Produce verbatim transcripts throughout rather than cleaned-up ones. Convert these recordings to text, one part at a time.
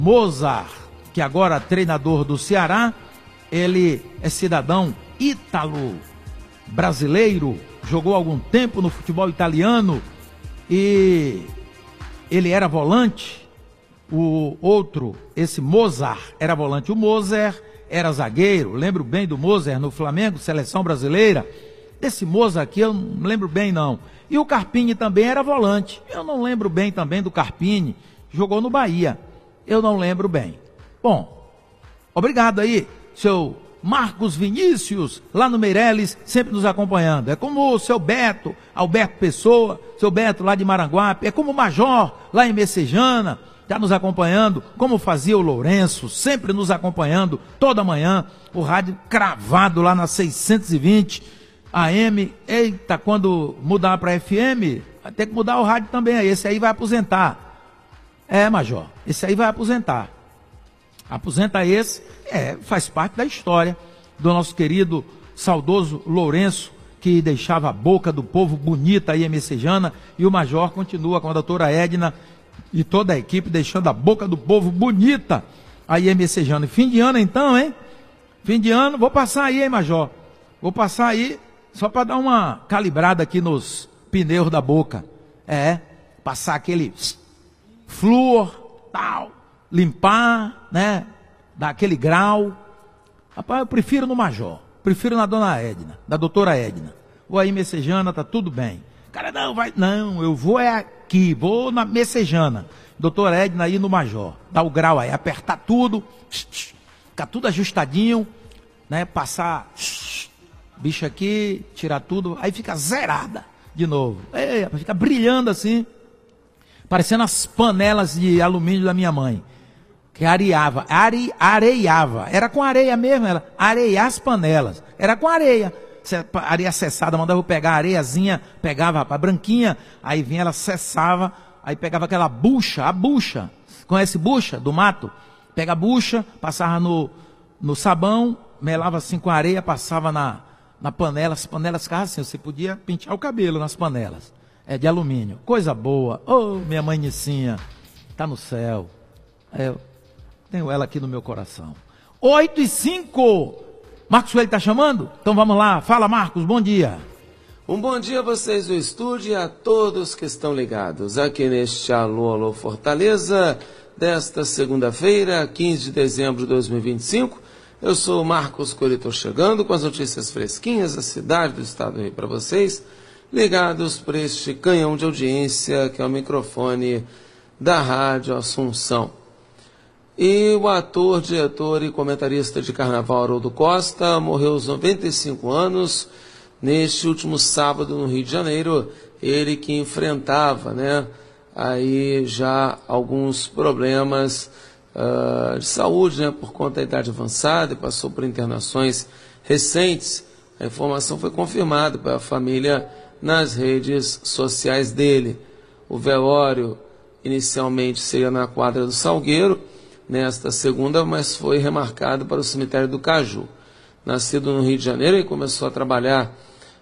Mozart, que agora é treinador do Ceará, ele é cidadão ítalo brasileiro, jogou algum tempo no futebol italiano e ele era volante. O outro, esse Mozart, era volante. O Mozart era zagueiro. Lembro bem do Mozart no Flamengo, seleção brasileira. Desse Mozart aqui eu não lembro bem não. E o Carpini também era volante. Eu não lembro bem também do Carpini. Jogou no Bahia. Eu não lembro bem. Bom, obrigado aí, seu Marcos Vinícius, lá no Meireles, sempre nos acompanhando. É como o seu Beto, Alberto Pessoa, seu Beto lá de Maranguape. É como o Major, lá em Messejana, está nos acompanhando. Como fazia o Lourenço, sempre nos acompanhando, toda manhã. O rádio cravado lá na seiscentos e vinte A M. Eita, quando mudar para F M, vai ter que mudar o rádio também. Esse aí vai aposentar. É, Major, esse aí vai aposentar. Aposenta esse, é, faz parte da história do nosso querido, saudoso Lourenço, que deixava a boca do povo bonita aí em Messejana, e o Major continua com a doutora Edna e toda a equipe deixando a boca do povo bonita aí em Messejana. E fim de ano então, hein? Fim de ano, vou passar aí, hein, Major? Vou passar aí só para dar uma calibrada aqui nos pneus da boca. É, passar aquele flúor, tal, limpar, né? Dar aquele grau. Rapaz, eu prefiro no Major. Prefiro na dona Edna, da doutora Edna. Vou aí Messejana, tá tudo bem. Cara, não, vai. Não, eu vou é aqui, vou na Messejana. Doutora Edna aí no Major. Dá o grau aí, apertar tudo, ficar tudo ajustadinho, né? Passar, bicho aqui, tirar tudo, aí fica zerada de novo. É, fica brilhando assim, parecendo as panelas de alumínio da minha mãe, que areava, are, areiava, era com areia mesmo, ela areiar as panelas, era com areia, areia cessada, mandava eu pegar a areiazinha, pegava, rapaz, branquinha, aí vinha, ela cessava, aí pegava aquela bucha, a bucha, conhece bucha do mato? Pega a bucha, passava no, no sabão, melava assim com areia, passava na, na panela, as panelas ficavam assim, você podia pentear o cabelo nas panelas. É de alumínio, coisa boa. Oh, minha mãe Nicinha, tá no céu. É, eu tenho ela aqui no meu coração. oito e cinco. Marcos Coelho tá chamando? Então vamos lá. Fala, Marcos, bom dia. Um bom dia a vocês do estúdio e a todos que estão ligados aqui neste Alô, Alô Fortaleza, desta segunda-feira, quinze de dezembro de dois mil e vinte e cinco. Eu sou o Marcos Coelho, estou chegando com as notícias fresquinhas da cidade do estado aí para vocês, ligados por este canhão de audiência que é o microfone da Rádio Assunção. E o ator, diretor e comentarista de carnaval Haroldo Costa morreu aos noventa e cinco anos neste último sábado no Rio de Janeiro. Ele que enfrentava, né, aí já alguns problemas uh, de saúde, né, por conta da idade avançada, e passou por internações recentes. A informação foi confirmada pela família nas redes sociais dele. O velório inicialmente seria na quadra do Salgueiro, nesta segunda, mas foi remarcado para o cemitério do Caju. Nascido no Rio de Janeiro, ele começou a trabalhar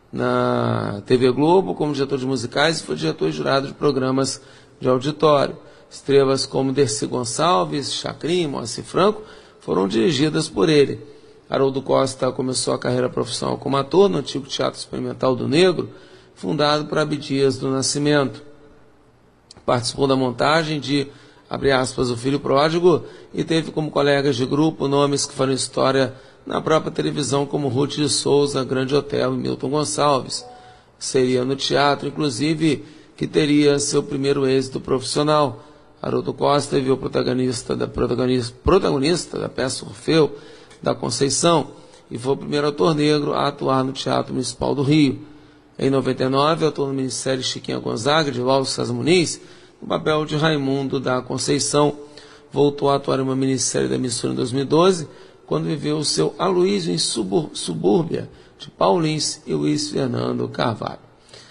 na T V Globo como diretor de musicais e foi diretor e jurado de programas de auditório. Estrelas como Dercy Gonçalves, Chacrin, Moacir Franco foram dirigidas por ele. Haroldo Costa começou a carreira profissional como ator no antigo Teatro Experimental do Negro, fundado por Abdias do Nascimento. Participou da montagem de, abre aspas, O Filho Pródigo, e teve como colegas de grupo nomes que farão história na própria televisão, como Ruth de Souza, Grande Hotel e Milton Gonçalves. Seria no teatro, inclusive, que teria seu primeiro êxito profissional. Haroldo Costa viu o protagonista da, protagonista, protagonista da peça Orfeu, da Conceição, e foi o primeiro ator negro a atuar no Teatro Municipal do Rio. Em noventa e nove, atuou no minissérie Chiquinha Gonzaga, de Lauro César Muniz, no papel de Raimundo da Conceição. Voltou a atuar em uma minissérie da emissora em dois mil e doze, quando viveu o seu Aloísio em Subur Subúrbia, de Paulins e Luiz Fernando Carvalho.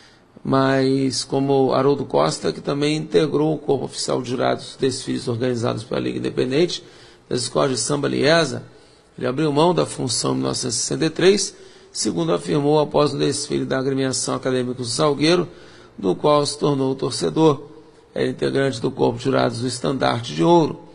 Mas, como Haroldo Costa, que também integrou o corpo oficial de jurados dos desfiles organizados pela Liga Independente das Escolas de Samba Liesa, ele abriu mão da função em mil novecentos e sessenta e três, segundo afirmou após o desfile da agremiação acadêmica do Salgueiro, do qual se tornou torcedor. Era integrante do corpo de jurados do Estandarte de Ouro,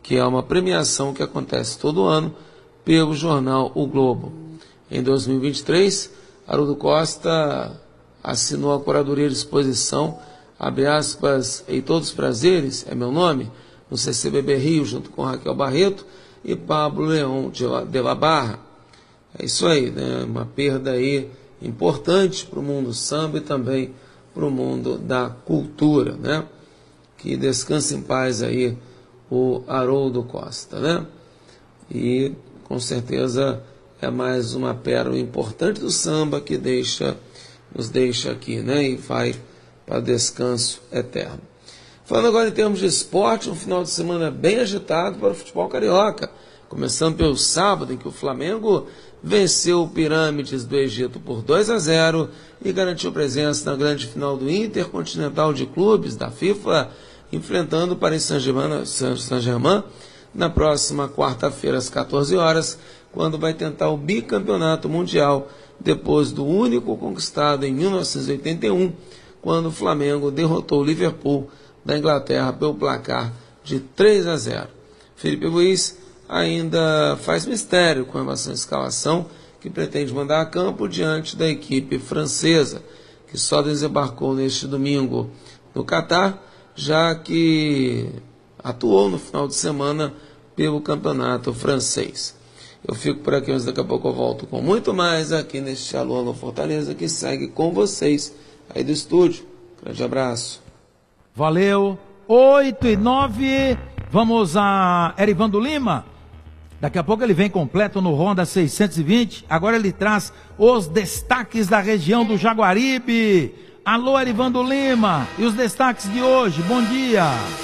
que é uma premiação que acontece todo ano pelo jornal O Globo. Em dois mil e vinte e três, Haroldo Costa assinou a curadoria de exposição, abre aspas, Em Todos os Prazeres, é meu nome, no C C B B Rio, junto com Raquel Barreto e Pablo Leão de la Barra. É isso aí, né? Uma perda aí importante para o mundo samba e também para o mundo da cultura, né? Que descanse em paz aí o Haroldo Costa, né? E com certeza é mais uma pérola importante do samba que deixa, nos deixa aqui, né? E vai para descanso eterno. Falando agora em termos de esporte, um final de semana bem agitado para o futebol carioca. Começando pelo sábado, em que o Flamengo venceu o Pirâmides do Egito por dois a zero e garantiu presença na grande final do Intercontinental de Clubes da FIFA, enfrentando o Paris Saint-Germain na próxima quarta-feira às quatorze horas, quando vai tentar o bicampeonato mundial, depois do único conquistado em mil novecentos e oitenta e um, quando o Flamengo derrotou o Liverpool da Inglaterra pelo placar de três a zero. Felipe Luiz ainda faz mistério com relação à escalação que pretende mandar a campo diante da equipe francesa, que só desembarcou neste domingo no Catar, já que atuou no final de semana pelo campeonato francês. Eu fico por aqui, mas daqui a pouco eu volto com muito mais aqui neste Alô, Alô Fortaleza, que segue com vocês aí do estúdio. Grande abraço. Valeu. oito e nove. Vamos a Erivando Lima. Daqui a pouco ele vem completo no Honda seiscentos e vinte. Agora ele traz os destaques da região do Jaguaribe. Alô, Erivando Lima. E os destaques de hoje. Bom dia.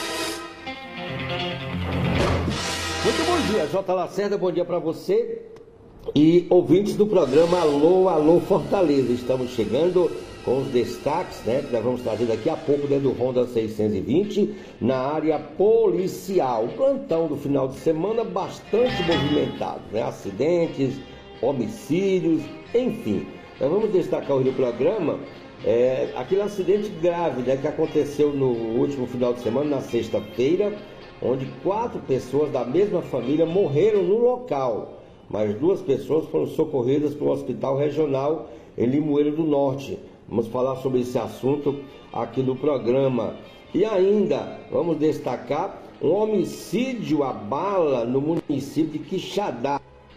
Muito bom dia, J. Lacerda. Bom dia para você e ouvintes do programa Alô, Alô Fortaleza. Estamos chegando com os destaques, né, que nós vamos trazer daqui a pouco dentro do Honda seiscentos e vinte, na área policial. O plantão do final de semana bastante movimentado, né? Acidentes, homicídios, enfim. Nós vamos destacar hoje no programa é, aquele acidente grave, né, que aconteceu no último final de semana, na sexta-feira, onde quatro pessoas da mesma família morreram no local, mas duas pessoas foram socorridas para o Hospital Regional em Limoeiro do Norte. Vamos falar sobre esse assunto aqui no programa. E ainda vamos destacar um homicídio à bala no município de Quixadá,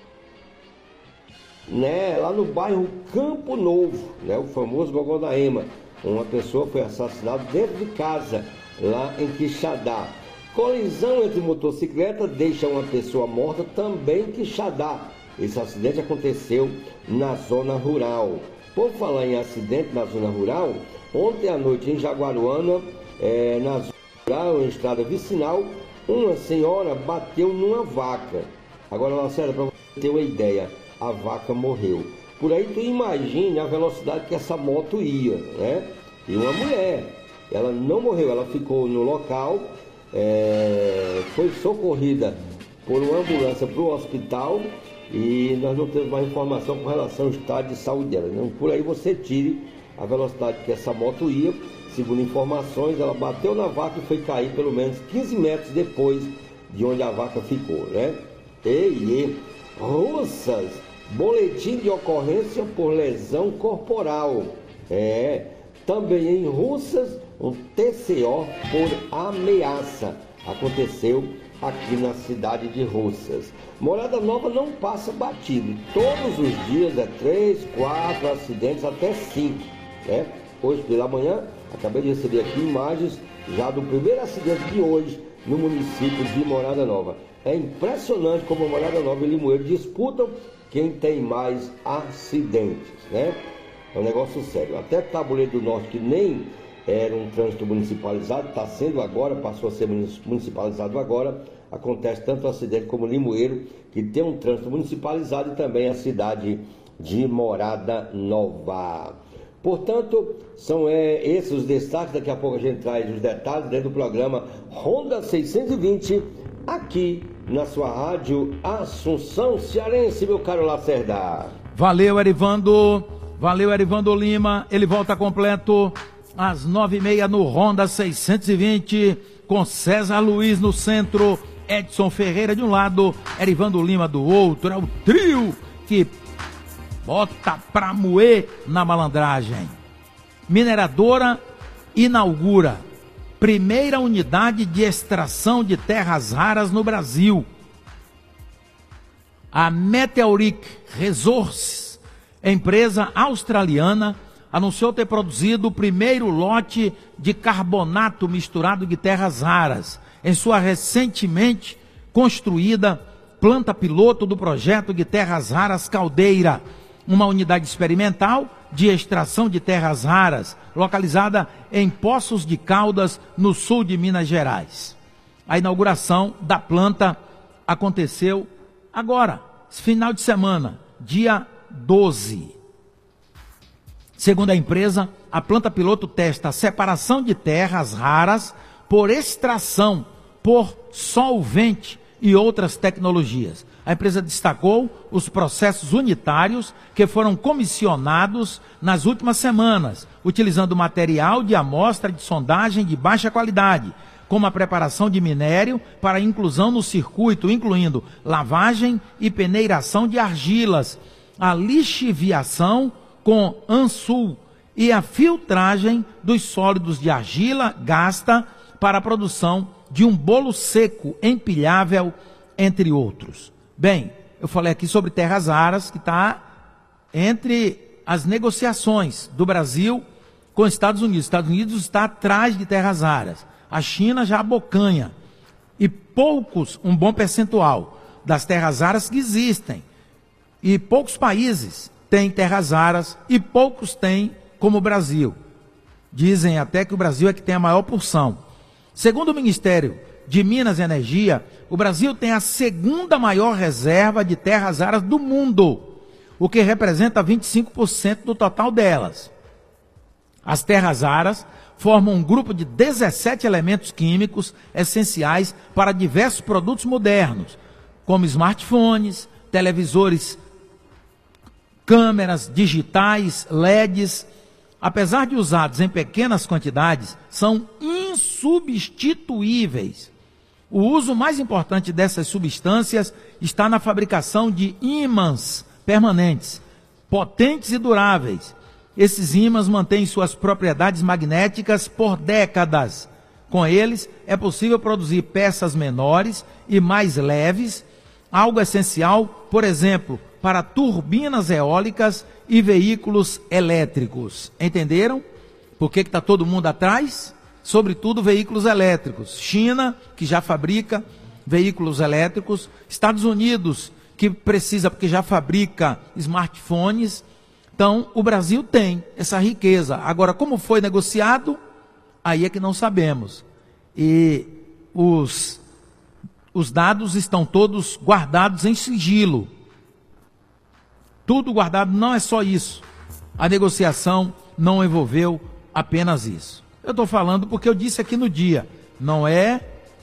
né? Lá no bairro Campo Novo, né? O famoso Gogó da Ema. Uma pessoa foi assassinada dentro de casa, lá em Quixadá. Colisão entre motocicleta deixa uma pessoa morta também em Quixadá. Esse acidente aconteceu na zona rural. Por falar em acidente na zona rural, ontem à noite em Jaguaruana, é, na zona rural, em estrada vicinal, uma senhora bateu numa vaca. Agora, Lacerda, para você ter uma ideia, a vaca morreu. Por aí tu imagine a velocidade que essa moto ia, né? E uma mulher, ela não morreu, ela ficou no local, é, foi socorrida por uma ambulância para o hospital. E nós não temos mais informação com relação ao estado de saúde dela. Então, por aí você tire a velocidade que essa moto ia. Segundo informações, ela bateu na vaca e foi cair pelo menos quinze metros depois de onde a vaca ficou, né? Ei, ei, Russas, boletim de ocorrência por lesão corporal. É, também em Russas, um T C O por ameaça. Aconteceu aqui na cidade de Russas. Morada Nova não passa batido. Todos os dias é três, quatro acidentes, até cinco, né? Hoje pela manhã, acabei de receber aqui imagens já do primeiro acidente de hoje no município de Morada Nova. É impressionante como Morada Nova e Limoeiro disputam quem tem mais acidentes, né? É um negócio sério. Até Tabuleiro do Norte, que nem era um trânsito municipalizado, está sendo agora, passou a ser municipalizado agora. Acontece tanto o acidente como Limoeiro, que tem um trânsito municipalizado, e também a cidade de Morada Nova. Portanto, são é, esses os destaques. Daqui a pouco a gente traz os detalhes dentro do programa Honda seiscentos e vinte, aqui na sua rádio Assunção Cearense, meu caro Lacerda. Valeu, Erivando. Valeu, Erivando Lima. Ele volta completo às nove e meia no Honda seiscentos e vinte, com César Luiz no centro Edson Ferreira de um lado, Erivaldo Lima do outro. É o trio que bota pra moer na malandragem. Mineradora inaugura primeira unidade de extração de terras raras no Brasil. A Meteoric Resources, empresa australiana, anunciou ter produzido o primeiro lote de carbonato misturado de terras raras em sua recentemente construída planta piloto do projeto de terras raras Caldeira, uma unidade experimental de extração de terras raras, localizada em Poços de Caldas, no sul de Minas Gerais. A inauguração da planta aconteceu agora, final de semana, dia doze. Segundo a empresa, a planta piloto testa a separação de terras raras por extração, por solvente e outras tecnologias. A empresa destacou os processos unitários que foram comissionados nas últimas semanas, utilizando material de amostra de sondagem de baixa qualidade, como a preparação de minério para inclusão no circuito, incluindo lavagem e peneiração de argilas, a lixiviação com ANSUL e a filtragem dos sólidos de argila gasta para a produção de um bolo seco empilhável, entre outros. Bem, eu falei aqui sobre terras raras, que está entre as negociações do Brasil com os Estados Unidos. Os Estados Unidos está atrás de terras raras. A China já abocanha. E poucos, um bom percentual das terras raras que existem. E poucos países têm terras raras e poucos têm como o Brasil. Dizem até que o Brasil é que tem a maior porção. Segundo o Ministério de Minas e Energia, o Brasil tem a segunda maior reserva de terras raras do mundo, o que representa vinte e cinco por cento do total delas. As terras raras formam um grupo de dezessete elementos químicos essenciais para diversos produtos modernos, como smartphones, televisores, câmeras digitais, L E Ds. Apesar de usados em pequenas quantidades, são insubstituíveis. O uso mais importante dessas substâncias está na fabricação de ímãs permanentes, potentes e duráveis. Esses ímãs mantêm suas propriedades magnéticas por décadas. Com eles, é possível produzir peças menores e mais leves, algo essencial, por exemplo, para turbinas eólicas e veículos elétricos. Entenderam? Por que está todo mundo atrás? Sobretudo veículos elétricos. China, que já fabrica veículos elétricos. Estados Unidos, que precisa, porque já fabrica smartphones. Então, o Brasil tem essa riqueza. Agora, como foi negociado? Aí é que não sabemos. E os, os dados estão todos guardados em sigilo. Tudo guardado, não é só isso. A negociação não envolveu apenas isso. Eu estou falando porque eu disse aqui no dia, não é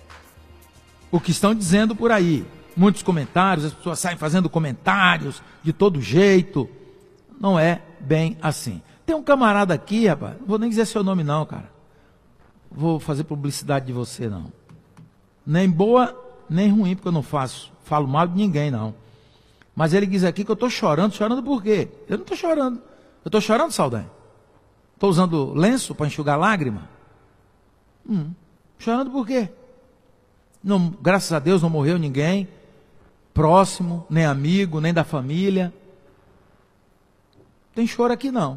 o que estão dizendo por aí. Muitos comentários, as pessoas saem fazendo comentários de todo jeito. Não é bem assim. Tem um camarada aqui, rapaz, não vou nem dizer seu nome não, cara. Vou fazer publicidade de você, não. Nem boa, nem ruim, porque eu não faço, falo mal de ninguém, não. Mas ele diz aqui que eu estou chorando. Chorando por quê? Eu não estou chorando. Eu estou chorando, Saldanha? Estou usando lenço para enxugar lágrima? Hum, chorando por quê? Não, graças a Deus não morreu ninguém próximo, nem amigo, nem da família. Tem choro aqui não.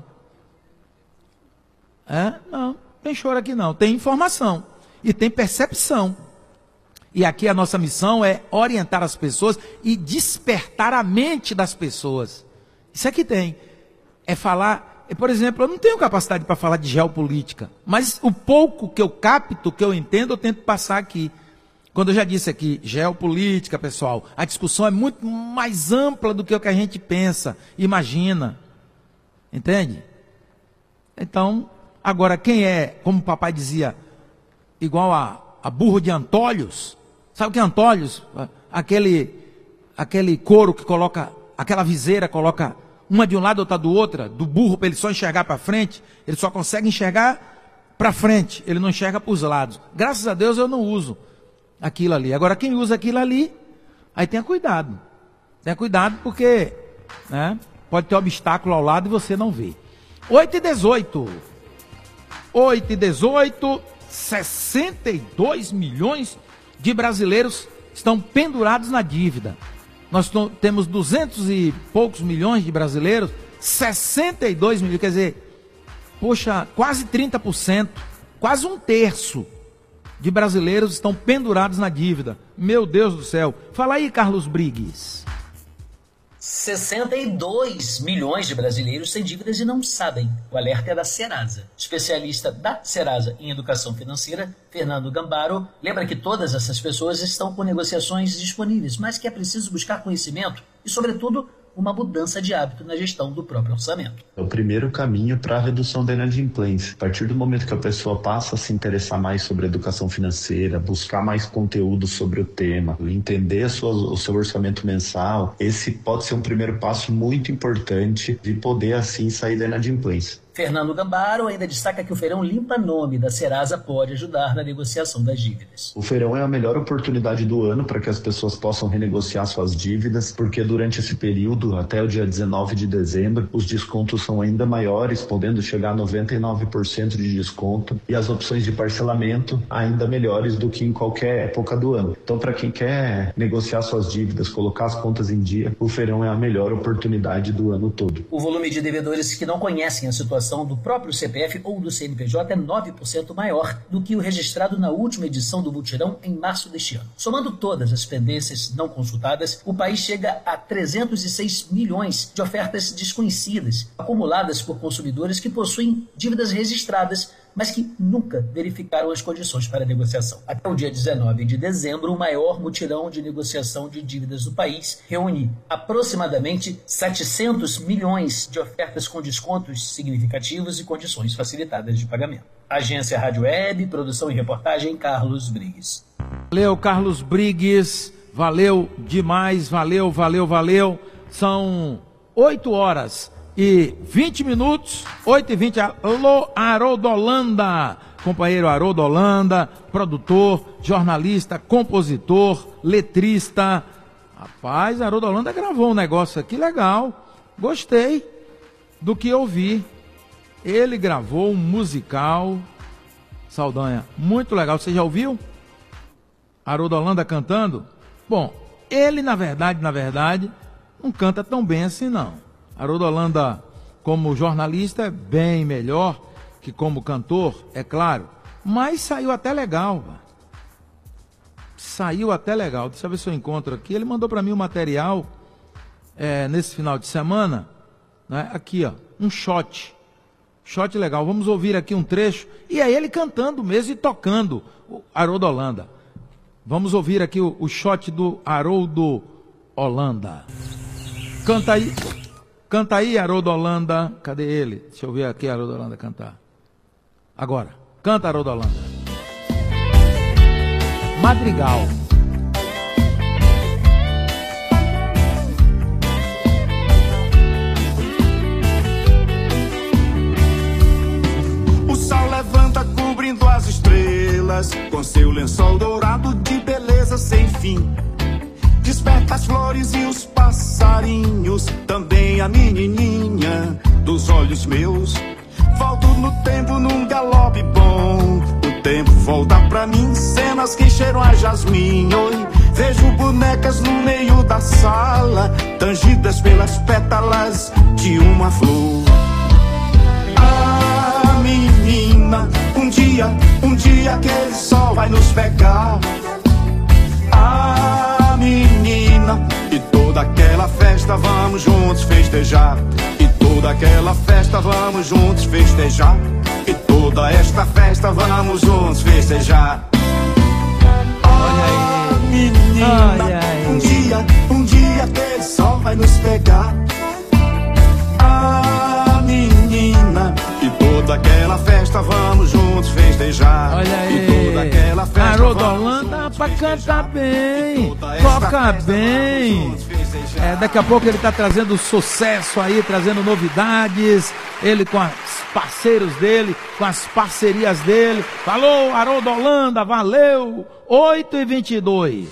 É? Não, tem choro aqui não. Tem informação e tem percepção. E aqui a nossa missão é orientar as pessoas e despertar a mente das pessoas. Isso aqui tem. É falar, por exemplo, eu não tenho capacidade para falar de geopolítica, mas o pouco que eu capto, que eu entendo, eu tento passar aqui. Quando eu já disse aqui, geopolítica, pessoal, a discussão é muito mais ampla do que o que a gente pensa, imagina. Entende? Então, agora quem é, como o papai dizia, igual a, a burro de Antolhos? Sabe o que é Antolhos? Aquele, aquele couro que coloca, aquela viseira coloca uma de um lado, outra do outro, do burro para ele só enxergar para frente. Ele só consegue enxergar para frente, ele não enxerga para os lados. Graças a Deus eu não uso aquilo ali. Agora, quem usa aquilo ali, aí tenha cuidado. Tenha cuidado porque, né, pode ter obstáculo ao lado e você não vê. oito e dezoito. oito e dezoito, sessenta e dois milhões de brasileiros estão pendurados na dívida. Nós temos duzentos e poucos milhões de brasileiros, sessenta e dois milhões, quer dizer, poxa, quase trinta por cento, quase um terço de brasileiros estão pendurados na dívida. Meu Deus do céu. Fala aí, Carlos Brigues. sessenta e dois milhões de brasileiros têm dívidas e não sabem. O alerta é da Serasa. Especialista da Serasa em educação financeira, Fernando Gambaro, lembra que todas essas pessoas estão com negociações disponíveis, mas que é preciso buscar conhecimento e, sobretudo, uma mudança de hábito na gestão do próprio orçamento. É o primeiro caminho para a redução da inadimplência. A partir do momento que a pessoa passa a se interessar mais sobre educação financeira, buscar mais conteúdo sobre o tema, entender a sua, o seu orçamento mensal, esse pode ser um primeiro passo muito importante de poder assim sair da inadimplência. Fernando Gambaro ainda destaca que o Feirão Limpa Nome da Serasa pode ajudar na negociação das dívidas. O feirão é a melhor oportunidade do ano para que as pessoas possam renegociar suas dívidas, porque durante esse período, até o dia dezenove de dezembro, os descontos são ainda maiores, podendo chegar a noventa e nove por cento de desconto, e as opções de parcelamento ainda melhores do que em qualquer época do ano. Então, para quem quer negociar suas dívidas, colocar as contas em dia, o feirão é a melhor oportunidade do ano todo. O volume de devedores que não conhecem a situação do próprio C P F ou do C N P J é nove por cento maior do que o registrado na última edição do Mutirão em março deste ano. Somando todas as pendências não consultadas, o país chega a trezentos e seis milhões de ofertas desconhecidas, acumuladas por consumidores que possuem dívidas registradas, mas que nunca verificaram as condições para a negociação. Até o dia dezenove de dezembro, o maior mutirão de negociação de dívidas do país reúne aproximadamente setecentos milhões de ofertas com descontos significativos e condições facilitadas de pagamento. Agência Rádio Web, produção e reportagem, Carlos Brigues. Valeu, Carlos Brigues, valeu demais, valeu, valeu, valeu. São oito horas e vinte minutos, oito e vinte. Alô, Haroldo Holanda, companheiro Haroldo Holanda, produtor, jornalista, compositor, letrista. Rapaz, Haroldo Holanda gravou um negócio aqui legal, gostei do que ouvi. Ele gravou um musical, Saldanha, muito legal. Você já ouviu? Haroldo Holanda cantando? Bom, ele na verdade, na verdade, não canta tão bem assim não. Haroldo Holanda, como jornalista, é bem melhor que como cantor, é claro. Mas saiu até legal. Saiu até legal. Deixa eu ver se eu encontro aqui. Ele mandou para mim um material é, nesse final de semana. Né? Aqui, ó, um shot. Shot legal. Vamos ouvir aqui um trecho. E é ele cantando mesmo e tocando, o Haroldo Holanda. Vamos ouvir aqui o, o shot do Haroldo Holanda. Canta aí. Canta aí, Haroldo Holanda. Cadê ele? Deixa eu ver aqui, Haroldo Holanda cantar. Agora. Canta, Haroldo Holanda. Madrigal. O sol levanta cobrindo as estrelas, com seu lençol dourado de beleza sem fim. Desperta as flores e os passarinhos, também a menininha dos olhos meus. Volto no tempo num galope bom, o tempo volta pra mim, cenas que cheiram a jasmim. Oi, vejo bonecas no meio da sala, tangidas pelas pétalas de uma flor. Ah, menina, um dia, um dia aquele sol vai nos pegar. Ah, menina, e toda aquela festa vamos juntos festejar. E toda aquela festa vamos juntos festejar. E toda esta festa vamos juntos festejar. Ah, menina, ai, ai. um dia, um dia aquele sol vai nos pegar. Ah, menina, e toda aquela festa vamos juntos festejar. Olha aí, e toda aquela festa Haroldo vamos Holanda juntos pra festejar. cantar bem, E toda esta toca festa bem. vamos juntos festejar. É, daqui a pouco ele está trazendo sucesso aí, trazendo novidades, ele com os parceiros dele, com as parcerias dele. Falou, Haroldo Holanda, valeu, oito e vinte e dois.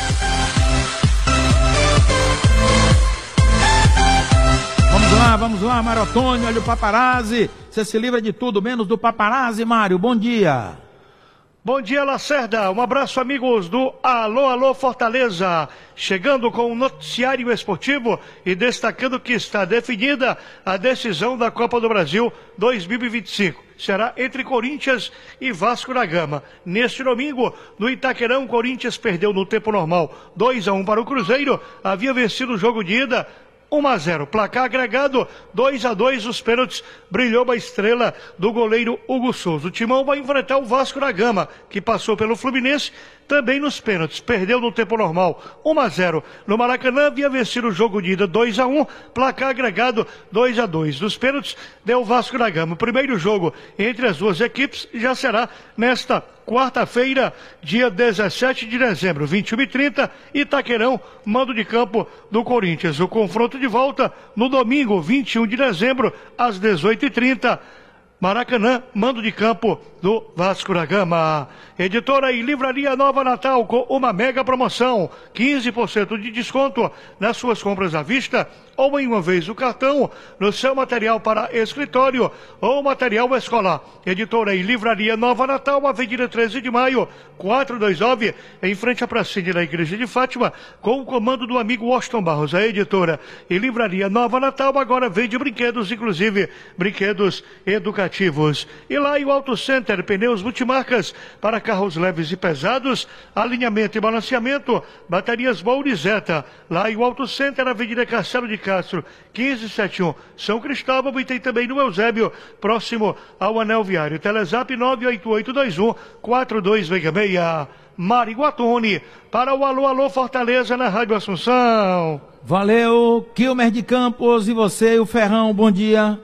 Vamos lá, vamos lá, Mário Antônio, olha o paparazzi, você se livra de tudo, menos do paparazzi, Mário, bom dia. Bom dia, Lacerda. Um abraço, amigos do Alô, Alô Fortaleza. Chegando com um noticiário esportivo e destacando que está definida a decisão da Copa do Brasil dois mil e vinte e cinco. Será entre Corinthians e Vasco da Gama. Neste domingo, no Itaquerão, Corinthians perdeu no tempo normal dois a um para o Cruzeiro. Havia vencido o jogo de ida um a zero, placar agregado dois a dois, os pênaltis, brilhou a estrela do goleiro Hugo Souza. O Timão vai enfrentar o Vasco da Gama, que passou pelo Fluminense, também nos pênaltis, perdeu no tempo normal um a zero. No Maracanã havia vencido o jogo de ida dois a um, placar agregado dois a dois. Dos pênaltis deu o Vasco da Gama. O primeiro jogo entre as duas equipes já será nesta quarta-feira, dia dezessete de dezembro, vinte e uma e trinta, Itaquerão, mando de campo do Corinthians. O confronto de volta no domingo, vinte e um de dezembro, às dezoito e trinta, Maracanã, mando de campo do Vasco da Gama. Editora e Livraria Nova Natal com uma mega promoção, quinze por cento de desconto nas suas compras à vista ou em uma vez o cartão no seu material para escritório ou material escolar. Editora e Livraria Nova Natal, Avenida treze de maio, quatrocentos e vinte e nove, em frente à pracinha da Igreja de Fátima, com o comando do amigo Washington Barros. A Editora e Livraria Nova Natal agora vende brinquedos, inclusive brinquedos educativos. E lá em Auto Center, pneus multimarcas para carros leves e pesados, alinhamento e balanceamento, baterias Bourizeta. Lá em Auto Center, Avenida Castelo de Castro, quinze setenta e um, São Cristóvão, e tem também no Eusébio, próximo ao Anel Viário. Telezap nove oito oito dois um quatro dois seis seis. Mari Guatoni, para o Alô, Alô Fortaleza na Rádio Assunção. Valeu, Kilmer de Campos, e você, o Ferrão, bom dia.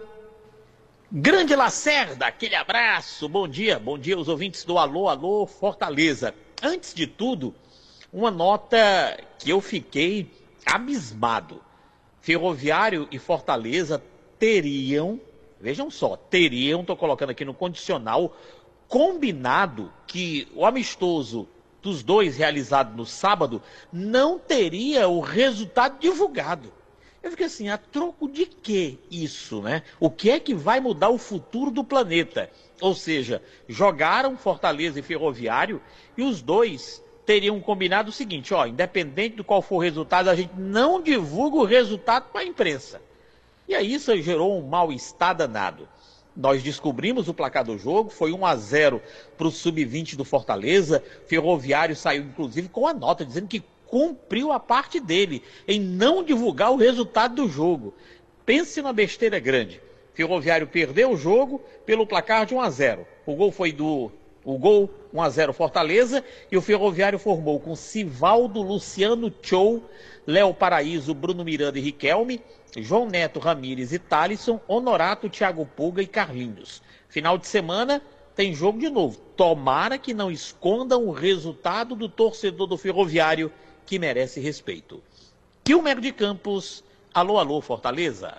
Grande Lacerda, aquele abraço, bom dia, bom dia aos ouvintes do Alô, Alô Fortaleza. Antes de tudo, uma nota que eu fiquei abismado. Ferroviário e Fortaleza teriam, vejam só, teriam, estou colocando aqui no condicional, combinado que o amistoso dos dois realizado no sábado não teria o resultado divulgado. Eu fiquei assim, a troco de que isso, né? O que é que vai mudar o futuro do planeta? Ou seja, jogaram Fortaleza e Ferroviário e os dois teriam combinado o seguinte, ó, independente do qual for o resultado, a gente não divulga o resultado para a imprensa. E aí isso gerou um mal-estar danado. Nós descobrimos o placar do jogo, foi um a zero para o sub vinte do Fortaleza. Ferroviário saiu, inclusive, com a nota, dizendo que cumpriu a parte dele em não divulgar o resultado do jogo. Pense na besteira grande. Ferroviário perdeu o jogo pelo placar de um a zero. O gol foi do... O gol um a zero Fortaleza, e o Ferroviário formou com Sivaldo, Luciano Chou, Léo Paraíso, Bruno Miranda e Riquelme, João Neto, Ramires e Thalisson, Honorato, Thiago Pulga e Carlinhos. Final de semana tem jogo de novo. Tomara que não escondam o resultado do torcedor do Ferroviário, que merece respeito. Kilmer de Campos, alô, alô, Fortaleza.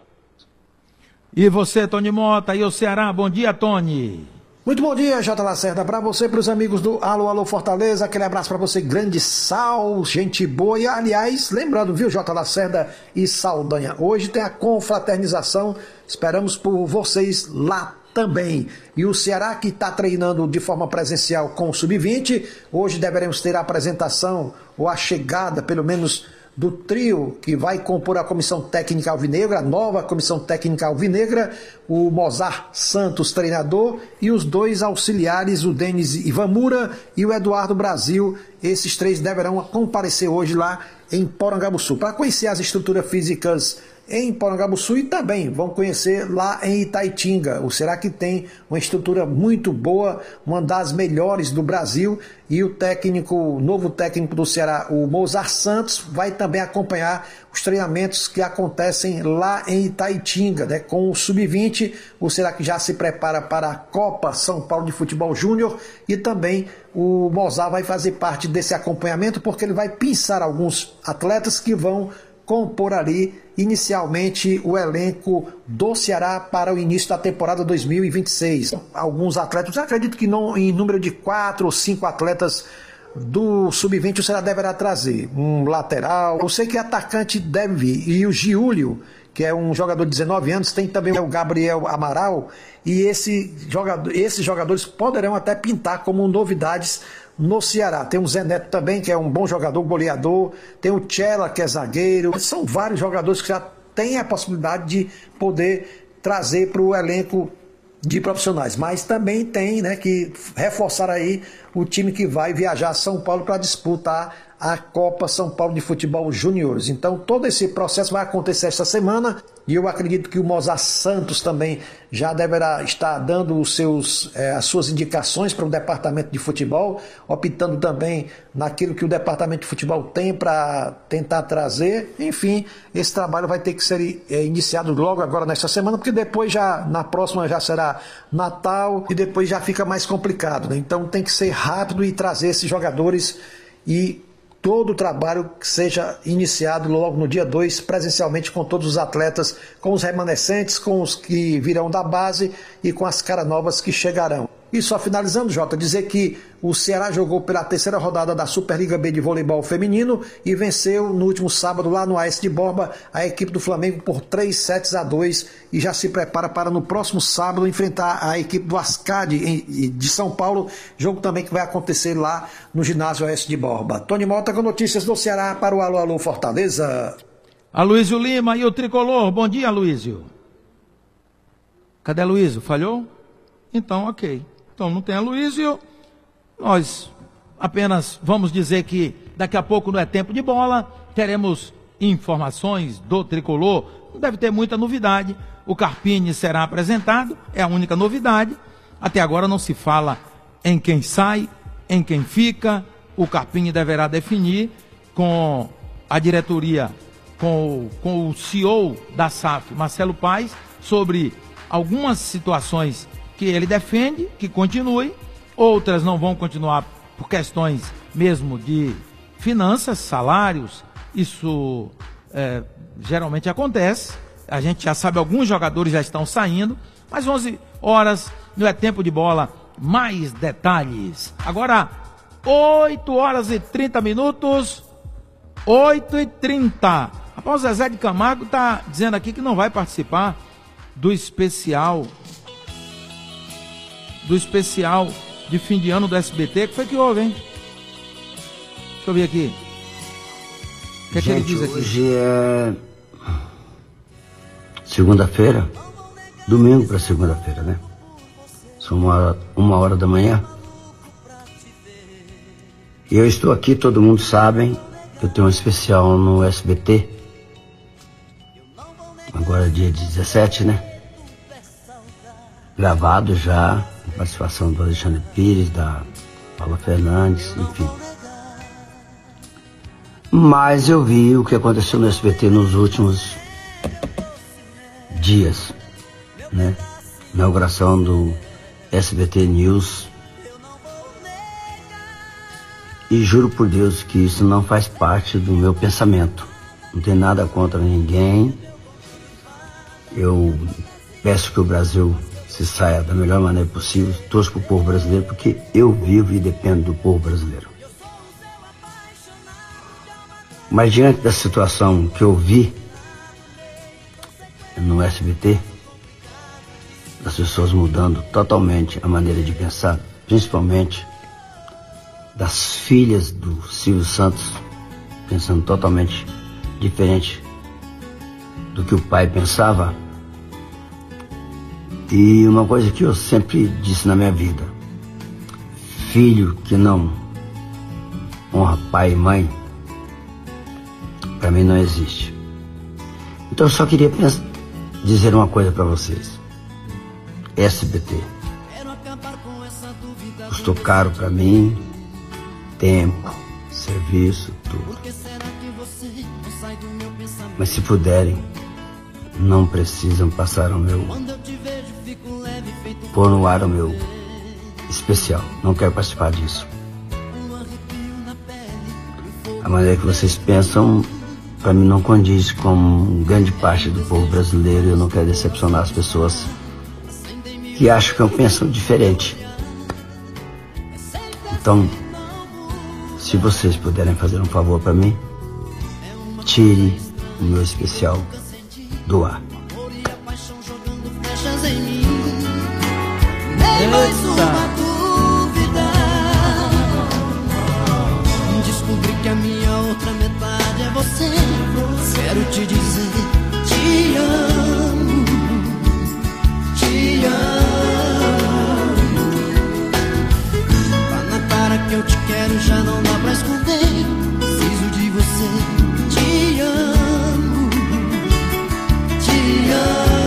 E você, Tony Mota, e o Ceará, bom dia, Tony. Muito bom dia, J. Lacerda, para você e para os amigos do Alô, Alô Fortaleza, aquele abraço para você, grande Sal, gente boa, e aliás, lembrando, viu, J. Lacerda e Saldanha, hoje tem a confraternização, esperamos por vocês lá também. E o Ceará, que está treinando de forma presencial com o sub vinte, hoje deveremos ter a apresentação, ou a chegada, pelo menos, do trio que vai compor a comissão técnica alvinegra, a nova comissão técnica alvinegra, o Mozart Santos, treinador, e os dois auxiliares, o Denis Ivamura e o Eduardo Brasil. Esses três deverão comparecer hoje lá em Porangabuçu, para conhecer as estruturas físicas em Porangabuçu e também vão conhecer lá em Itaitinga. O Ceará que tem uma estrutura muito boa, uma das melhores do Brasil, e o técnico, o novo técnico do Ceará, o Mozart Santos, vai também acompanhar os treinamentos que acontecem lá em Itaitinga, né? Com o sub vinte, o Ceará que já se prepara para a Copa São Paulo de Futebol Júnior, e também o Mozart vai fazer parte desse acompanhamento, porque ele vai pensar alguns atletas que vão compor ali inicialmente o elenco do Ceará para o início da temporada dois mil e vinte e seis. Alguns atletas, eu acredito que não, em número de quatro ou cinco atletas do sub vinte o Ceará deverá trazer. Um lateral, eu sei que atacante deve vir, e o Giúlio, que é um jogador de dezenove anos, tem também o Gabriel Amaral, e esse jogador, esses jogadores poderão até pintar como novidades no Ceará. Tem o Zé Neto também, que é um bom jogador, goleador, tem o Tchela, que é zagueiro, são vários jogadores que já têm a possibilidade de poder trazer para o elenco de profissionais, mas também tem, né, que reforçar aí o time que vai viajar a São Paulo para disputar a Copa São Paulo de Futebol Júniores. Então todo esse processo vai acontecer esta semana e eu acredito que o Mozart Santos também já deverá estar dando os seus, eh, as suas indicações para o departamento de futebol, optando também naquilo que o departamento de futebol tem para tentar trazer. Enfim, esse trabalho vai ter que ser eh, iniciado logo agora nesta semana, porque depois já, na próxima já será Natal e depois já fica mais complicado, né? Então tem que ser rápido e trazer esses jogadores e todo o trabalho que seja iniciado logo no dia dois, presencialmente com todos os atletas, com os remanescentes, com os que virão da base e com as caras novas que chegarão. E só finalizando, Jota, dizer que o Ceará jogou pela terceira rodada da Superliga B de voleibol feminino e venceu no último sábado lá no A S de Borba a equipe do Flamengo por três sets a dois e já se prepara para no próximo sábado enfrentar a equipe do Ascadi de São Paulo, jogo também que vai acontecer lá no ginásio A S de Borba. Tony Mota com notícias do Ceará para o Alô Alô Fortaleza. Aloysio Lima e o Tricolor, bom dia, Aloysio. Cadê Aloysio? Falhou? Então, ok. Então não tem Aloysio, nós apenas vamos dizer que daqui a pouco não é tempo de bola, teremos informações do Tricolor, não deve ter muita novidade, o Carpini será apresentado, é a única novidade, até agora não se fala em quem sai, em quem fica, o Carpini deverá definir com a diretoria, com, com o C E O da S A F, Marcelo Paes, sobre algumas situações que ele defende, que continue, outras não vão continuar por questões mesmo de finanças, salários, isso é, geralmente acontece, a gente já sabe, alguns jogadores já estão saindo, mas onze horas não é tempo de bola, mais detalhes. Agora, oito horas e trinta minutos, oito e trinta. Rapaz, o Zezé de Camargo está dizendo aqui que não vai participar do especial do especial de fim de ano do S B T. O que foi que houve, hein? Deixa eu ver aqui. O que é que ele diz aqui? Hoje é segunda-feira, domingo para segunda-feira, né? São uma hora, uma hora da manhã. E eu estou aqui, todo mundo sabe, eu tenho um especial no S B T. Agora é dia dezessete, né? Gravado já, com participação do Alexandre Pires, da Paula Fernandes, enfim. Mas eu vi o que aconteceu no S B T nos últimos dias, né? Inauguração do S B T News. E juro por Deus que isso não faz parte do meu pensamento. Não tem nada contra ninguém. Eu peço que o Brasil se saia da melhor maneira possível, torço para o povo brasileiro, porque eu vivo e dependo do povo brasileiro. Mas diante da situação que eu vi no S B T, das pessoas mudando totalmente a maneira de pensar, principalmente das filhas do Silvio Santos, pensando totalmente diferente do que o pai pensava. E uma coisa que eu sempre disse na minha vida: filho que não honra pai e mãe, para mim não existe. Então eu só queria pensar, dizer uma coisa para vocês. S B T custou caro para mim, tempo, serviço, tudo. Mas se puderem, não precisam passar o meu, pôr no ar o meu especial. Não quero participar disso. A maneira que vocês pensam para mim não condiz com grande parte do povo brasileiro. Eu não quero decepcionar as pessoas que acham que eu penso diferente. Então, se vocês puderem fazer um favor para mim, tire o meu especial do ar. Descobri que a minha outra metade é você. Quero te dizer, te amo, te amo. Tá na cara que eu te quero, já não dá pra esconder. Preciso de você, te amo, te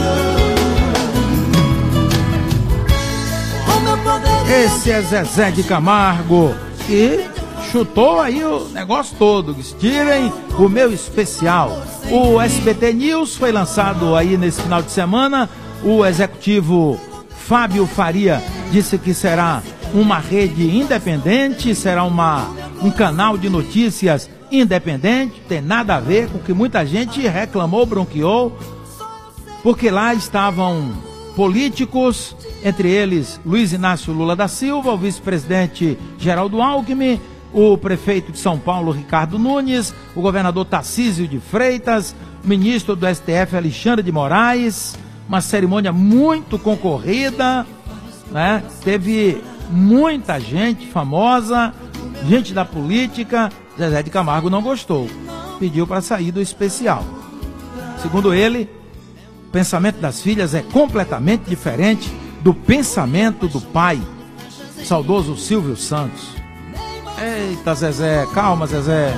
amo. Esse é Zezé de Camargo, que chutou aí o negócio todo. Tirem o meu especial. O S B T News foi lançado aí nesse final de semana. O executivo Fábio Faria disse que será uma rede independente, será uma, um canal de notícias independente. Tem nada a ver com o que muita gente reclamou, bronqueou, porque lá estavam políticos, entre eles Luiz Inácio Lula da Silva, o vice-presidente Geraldo Alckmin, o prefeito de São Paulo, Ricardo Nunes, o governador Tarcísio de Freitas, o ministro do S T F, Alexandre de Moraes. Uma cerimônia muito concorrida, né? Teve muita gente famosa, gente da política. Zezé de Camargo não gostou, pediu para sair do especial. Segundo ele, o pensamento das filhas é completamente diferente do pensamento do pai, saudoso Silvio Santos. Eita, Zezé, calma, Zezé.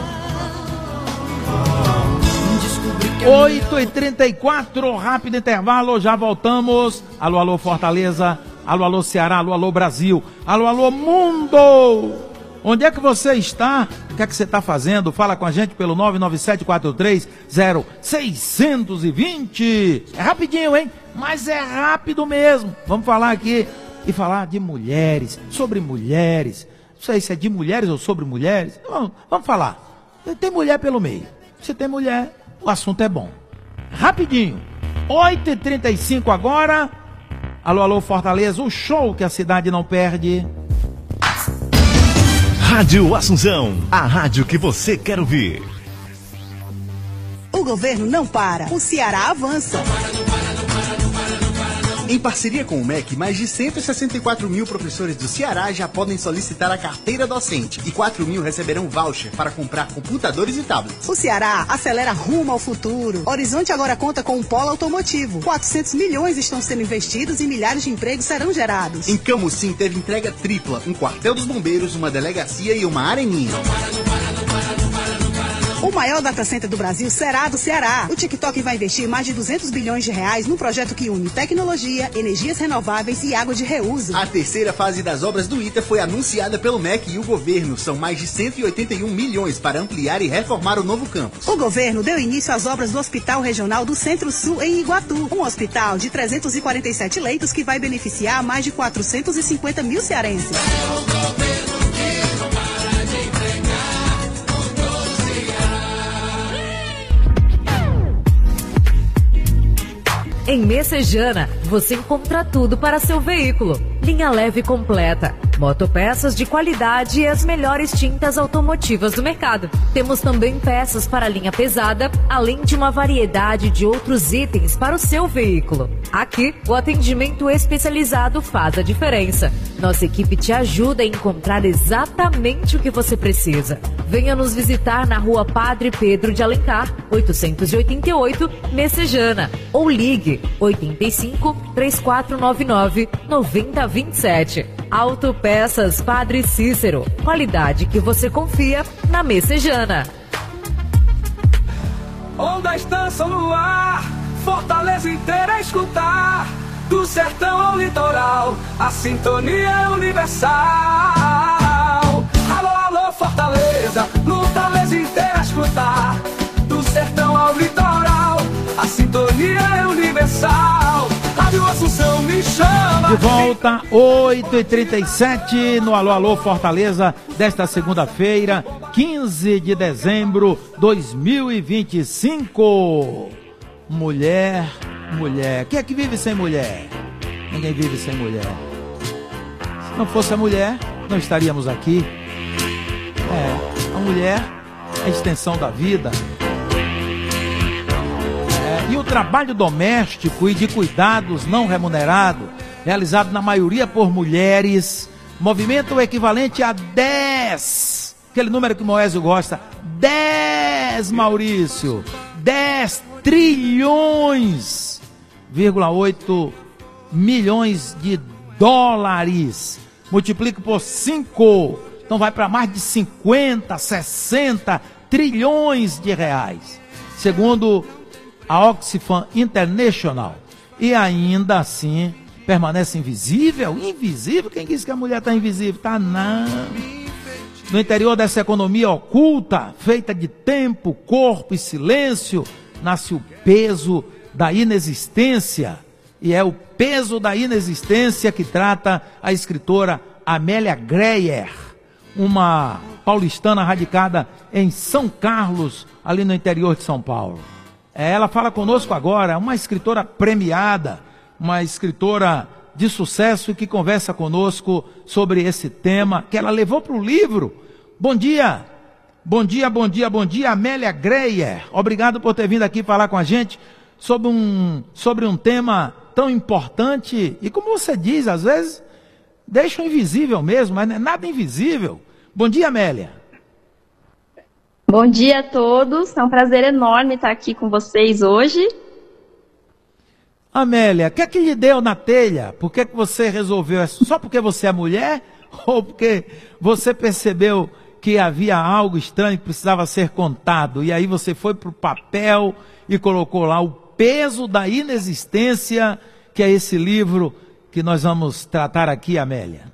oito e trinta e quatro, rápido intervalo, já voltamos. Alô, alô, Fortaleza. Alô, alô, Ceará. Alô, alô, Brasil. Alô, alô, mundo. Onde é que você está? O que é que você está fazendo? Fala com a gente pelo nove nove sete quatro três zero seis dois zero. É rapidinho, hein? Mas é rápido mesmo. Vamos falar aqui e falar de mulheres, sobre mulheres. Não sei se é de mulheres ou sobre mulheres. Vamos, vamos falar. Tem mulher pelo meio. Se tem mulher, o assunto é bom. Rapidinho. oito e trinta e cinco agora. Alô, alô, Fortaleza. O show que a cidade não perde. Rádio Assunção. A rádio que você quer ouvir. O governo não para. O Ceará avança. Em parceria com o M E C, mais de cento e sessenta e quatro mil professores do Ceará já podem solicitar a carteira docente e quatro mil receberão voucher para comprar computadores e tablets. O Ceará acelera rumo ao futuro. Horizonte agora conta com um polo automotivo. quatrocentos milhões estão sendo investidos e milhares de empregos serão gerados. Em Camusim teve entrega tripla, um quartel dos bombeiros, uma delegacia e uma areninha. O maior data center do Brasil será do Ceará. O TikTok vai investir mais de duzentos bilhões de reais num projeto que une tecnologia, energias renováveis e água de reuso. A terceira fase das obras do ITA foi anunciada pelo M E C e o governo. São mais de cento e oitenta e um milhões para ampliar e reformar o novo campus. O governo deu início às obras do Hospital Regional do Centro-Sul em Iguatu. Um hospital de trezentos e quarenta e sete leitos que vai beneficiar mais de quatrocentos e cinquenta mil cearenses. Em Messejana, você encontra tudo para seu veículo. Linha leve completa, motopeças de qualidade e as melhores tintas automotivas do mercado. Temos também peças para a linha pesada, além de uma variedade de outros itens para o seu veículo. Aqui, o atendimento especializado faz a diferença. Nossa equipe te ajuda a encontrar exatamente o que você precisa. Venha nos visitar na rua Padre Pedro de Alencar, oitocentos e oitenta e oito, Messejana. Ou ligue oito cinco, três quatro nove nove, nove zero dois sete. Autopeças Padre Cícero. Qualidade que você confia na Messejana. Onda Estação no ar, Fortaleza inteira a escutar. Do sertão ao litoral, a sintonia é universal. Alô, alô, Fortaleza, no Fortaleza inteira a escutar. Do sertão ao litoral, a sintonia é universal. Rádio Assunção me chama. De volta, oito e trinta e sete, no Alô Alô Fortaleza, desta segunda-feira, quinze de dezembro de dois mil e vinte e cinco. Mulher, mulher. Quem é que vive sem mulher? Ninguém vive sem mulher. Se não fosse a mulher, não estaríamos aqui. É, a mulher é a extensão da vida. É, e o trabalho doméstico e de cuidados não remunerado, realizado na maioria por mulheres, movimenta o equivalente a dez, aquele número que o Moésio gosta, dez, Maurício, dez trilhões, vírgula oito milhões de dólares. Multiplica por cinco, então vai para mais de cinquenta, sessenta trilhões de reais, segundo a Oxfam International. E ainda assim permanece invisível? Invisível? Quem disse que a mulher está invisível? Tá não. No interior dessa economia oculta, feita de tempo, corpo e silêncio, nasce o peso da inexistência. E é o peso da inexistência que trata a escritora Amélia Greyer, uma paulistana radicada em São Carlos, ali no interior de São Paulo. Ela fala conosco agora, uma escritora premiada, uma escritora de sucesso que conversa conosco sobre esse tema que ela levou para o livro. Bom dia, bom dia, bom dia, bom dia, Amélia Greyer. Obrigado por ter vindo aqui falar com a gente sobre um, sobre um tema tão importante e, como você diz, às vezes deixa o invisível mesmo, mas não é nada invisível. Bom dia, Amélia. Bom dia a todos, é um prazer enorme estar aqui com vocês hoje. Amélia, o que é que lhe deu na telha? Por que, que você resolveu? É só porque você é mulher? Ou porque você percebeu que havia algo estranho que precisava ser contado? E aí você foi para o papel e colocou lá o peso da inexistência, que é esse livro que nós vamos tratar aqui, Amélia.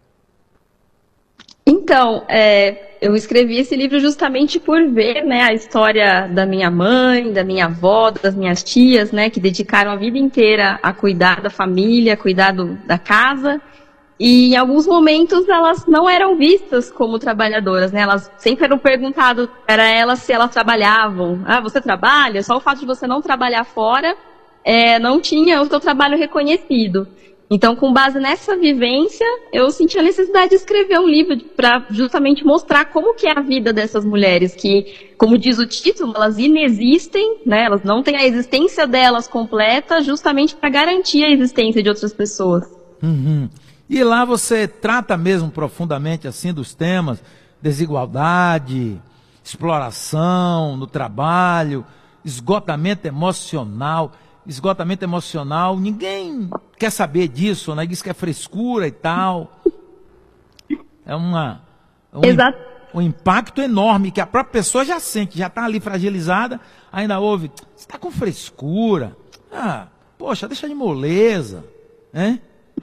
Então, é, eu escrevi esse livro justamente por ver, né, a história da minha mãe, da minha avó, das minhas tias, né, que dedicaram a vida inteira a cuidar da família, a cuidar do, da casa. E em alguns momentos elas não eram vistas como trabalhadoras, né? Elas sempre eram perguntado para elas se elas trabalhavam. Ah, você trabalha? Só o fato de você não trabalhar fora é, não tinha o seu trabalho reconhecido. Então, com base nessa vivência, eu senti a necessidade de escrever um livro para justamente mostrar como que é a vida dessas mulheres que, como diz o título, elas inexistem, né? Elas não têm a existência delas completa, justamente para garantir a existência de outras pessoas. Uhum. E lá você trata mesmo profundamente assim dos temas desigualdade, exploração no trabalho, esgotamento emocional. Esgotamento emocional, ninguém quer saber disso, né? Diz que é frescura e tal. É uma, um, Exato. um impacto enorme que a própria pessoa já sente, já está ali fragilizada, ainda ouve, você está com frescura. Ah, poxa, deixa de moleza, né?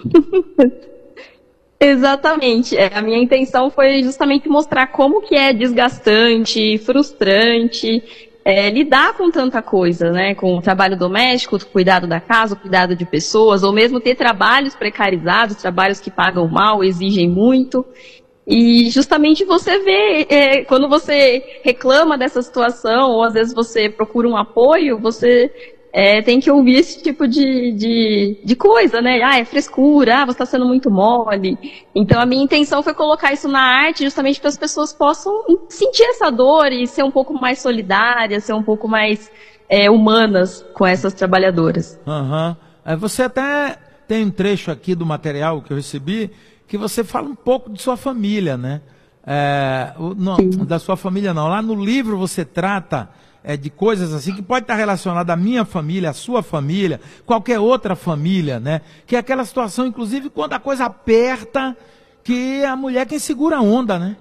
Exatamente. É, a minha intenção foi justamente mostrar como que é desgastante, frustrante, é, lidar com tanta coisa, né? Com o trabalho doméstico, o cuidado da casa, o cuidado de pessoas, ou mesmo ter trabalhos precarizados, trabalhos que pagam mal, exigem muito. E justamente você vê, é, quando você reclama dessa situação, ou às vezes você procura um apoio, você é, tem que ouvir esse tipo de, de, de coisa, né? Ah, é frescura, ah, você está sendo muito mole. Então a minha intenção foi colocar isso na arte justamente para as pessoas possam sentir essa dor e ser um pouco mais solidárias, ser um pouco mais é, humanas com essas trabalhadoras. Uhum. Você até tem um trecho aqui do material que eu recebi que você fala um pouco de sua família, né? É, não, da sua família não. Lá no livro você trata é, de coisas assim que pode estar relacionada à minha família, à sua família, qualquer outra família, né? Que é aquela situação, inclusive, quando a coisa aperta, que a mulher quem segura a onda, né?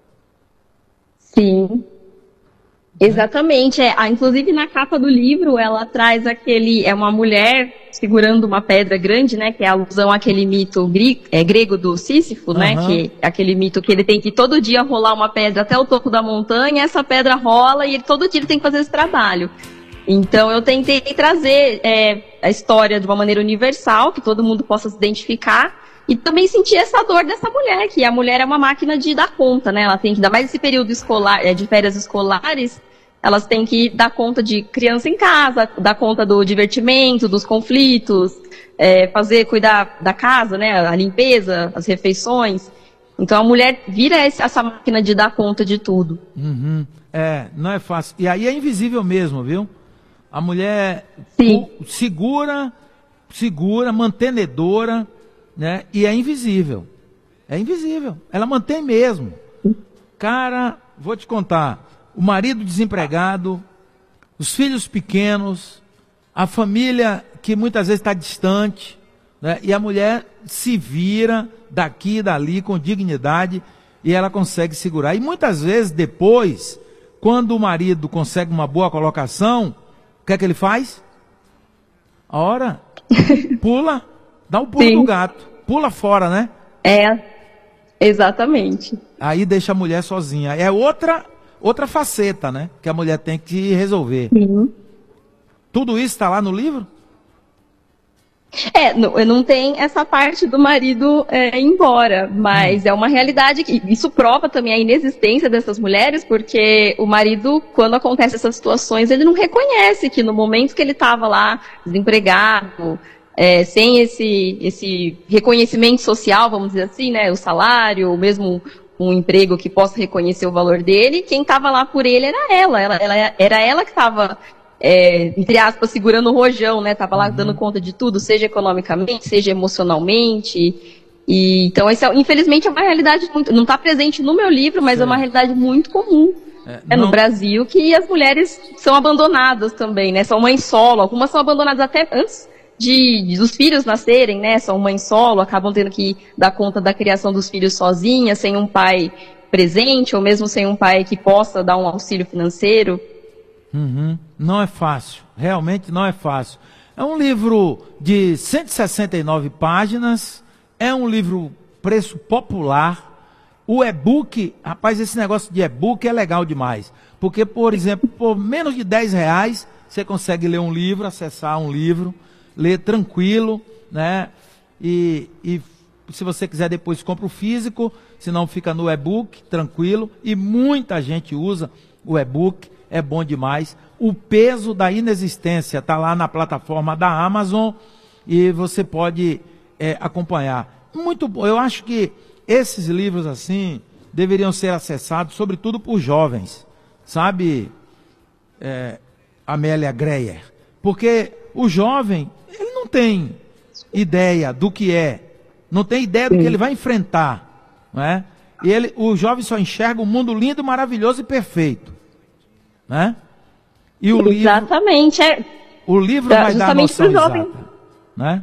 Sim. Exatamente, é, inclusive na capa do livro ela traz aquele, é uma mulher segurando uma pedra grande, né, que é a alusão àquele mito gre, é, grego do Sísifo, uhum. né, que é aquele mito que ele tem que todo dia rolar uma pedra até o topo da montanha, essa pedra rola e ele, todo dia ele tem que fazer esse trabalho. Então eu tentei trazer é, a história de uma maneira universal, que todo mundo possa se identificar, e também sentir essa dor dessa mulher, que a mulher é uma máquina de dar conta, né? Ela tem que dar mais esse período escolar, é, de férias escolares, elas têm que dar conta de criança em casa, dar conta do divertimento, dos conflitos, é, fazer, cuidar da casa, né? A limpeza, as refeições. Então a mulher vira essa máquina de dar conta de tudo. Uhum. É, não é fácil. E aí é invisível mesmo, viu? A mulher segura, segura, mantenedora, né? E é invisível. É invisível. Ela mantém mesmo. Cara, vou te contar. O marido desempregado, os filhos pequenos, a família que muitas vezes está distante, né? E a mulher se vira daqui e dali com dignidade e ela consegue segurar. E muitas vezes depois, quando o marido consegue uma boa colocação, o que é que ele faz? A hora pula, dá um pulo Sim. do gato, pula fora, né? É, exatamente. Aí deixa a mulher sozinha. É outra, outra faceta, né? Que a mulher tem que resolver. Sim. Tudo isso está lá no livro? É, não, não tem essa parte do marido é, ir embora, mas hum. é uma realidade que isso prova também a inexistência dessas mulheres, porque o marido, quando acontece essas situações, ele não reconhece que no momento que ele estava lá, desempregado, é, sem esse, esse reconhecimento social, vamos dizer assim, né, o salário, ou mesmo um emprego que possa reconhecer o valor dele, quem estava lá por ele era ela, ela, ela era ela que estava... É, entre aspas, segurando o rojão, né? Tava lá uhum. dando conta de tudo, seja economicamente, seja emocionalmente. E, então, essa, infelizmente, é uma realidade muito, não está presente no meu livro, mas Sim. é uma realidade muito comum é, é, no Brasil, que as mulheres são abandonadas também, né? São mães solo, algumas são abandonadas até antes de, de dos filhos nascerem, né? São mães solo, acabam tendo que dar conta da criação dos filhos sozinhas, sem um pai presente, ou mesmo sem um pai que possa dar um auxílio financeiro. Uhum. Não é fácil, realmente não é fácil. É um livro de cento e sessenta e nove páginas, é um livro preço popular. O e-book, rapaz, esse negócio de e-book é legal demais. Porque, por exemplo, por menos de dez reais, você consegue ler um livro, acessar um livro, ler tranquilo, né? E, e se você quiser depois compra o físico, senão fica no e-book, tranquilo. E muita gente usa o e-book. É bom demais. O peso da inexistência está lá na plataforma da Amazon e você pode é, acompanhar. Muito bom. Eu acho que esses livros assim deveriam ser acessados, sobretudo por jovens, sabe, é, Amélia Greyer? Porque o jovem, ele não tem ideia do que é, não tem ideia do que ele vai enfrentar, não é? E ele, o jovem só enxerga um mundo lindo, maravilhoso e perfeito. Né? E o Exatamente. livro, é, o livro vai dar a noção exata, né?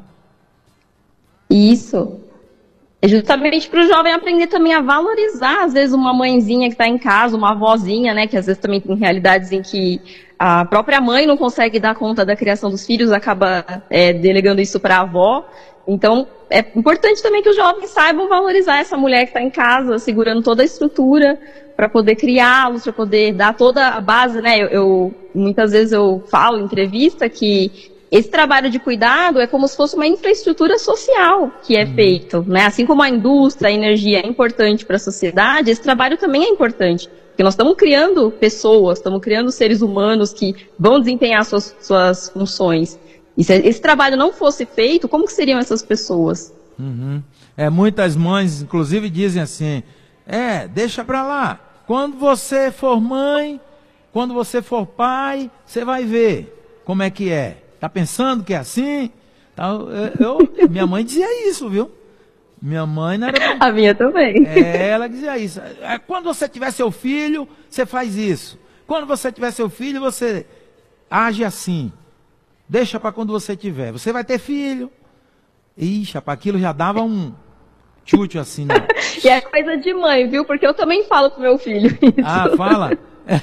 Isso. É justamente para o jovem aprender também a valorizar, às vezes, uma mãezinha que está em casa, uma avózinha, né? Que às vezes também tem realidades em que a própria mãe não consegue dar conta da criação dos filhos, acaba é, delegando isso para a avó. Então, é importante também que os jovens saibam valorizar essa mulher que está em casa, segurando toda a estrutura para poder criá-los, para poder dar toda a base, né? Eu, eu muitas vezes eu falo em entrevista que esse trabalho de cuidado é como se fosse uma infraestrutura social que é uhum. feito, né? Assim como a indústria, a energia é importante para a sociedade, esse trabalho também é importante. Porque nós estamos criando pessoas, estamos criando seres humanos que vão desempenhar suas, suas funções. E se esse trabalho não fosse feito, como que seriam essas pessoas? Uhum. É, muitas mães, inclusive, dizem assim, é, deixa pra lá. Quando você for mãe, quando você for pai, você vai ver como é que é. Tá pensando que é assim? Eu, eu, minha mãe dizia isso, viu? Minha mãe não era... A minha também. É, ela dizia isso. Quando você tiver seu filho, você faz isso. Quando você tiver seu filho, você age assim. Deixa para quando você tiver. Você vai ter filho. Ixi, rapaz, aquilo já dava um chute assim, né? E é coisa de mãe, viu? Porque eu também falo pro meu filho isso. Ah, fala?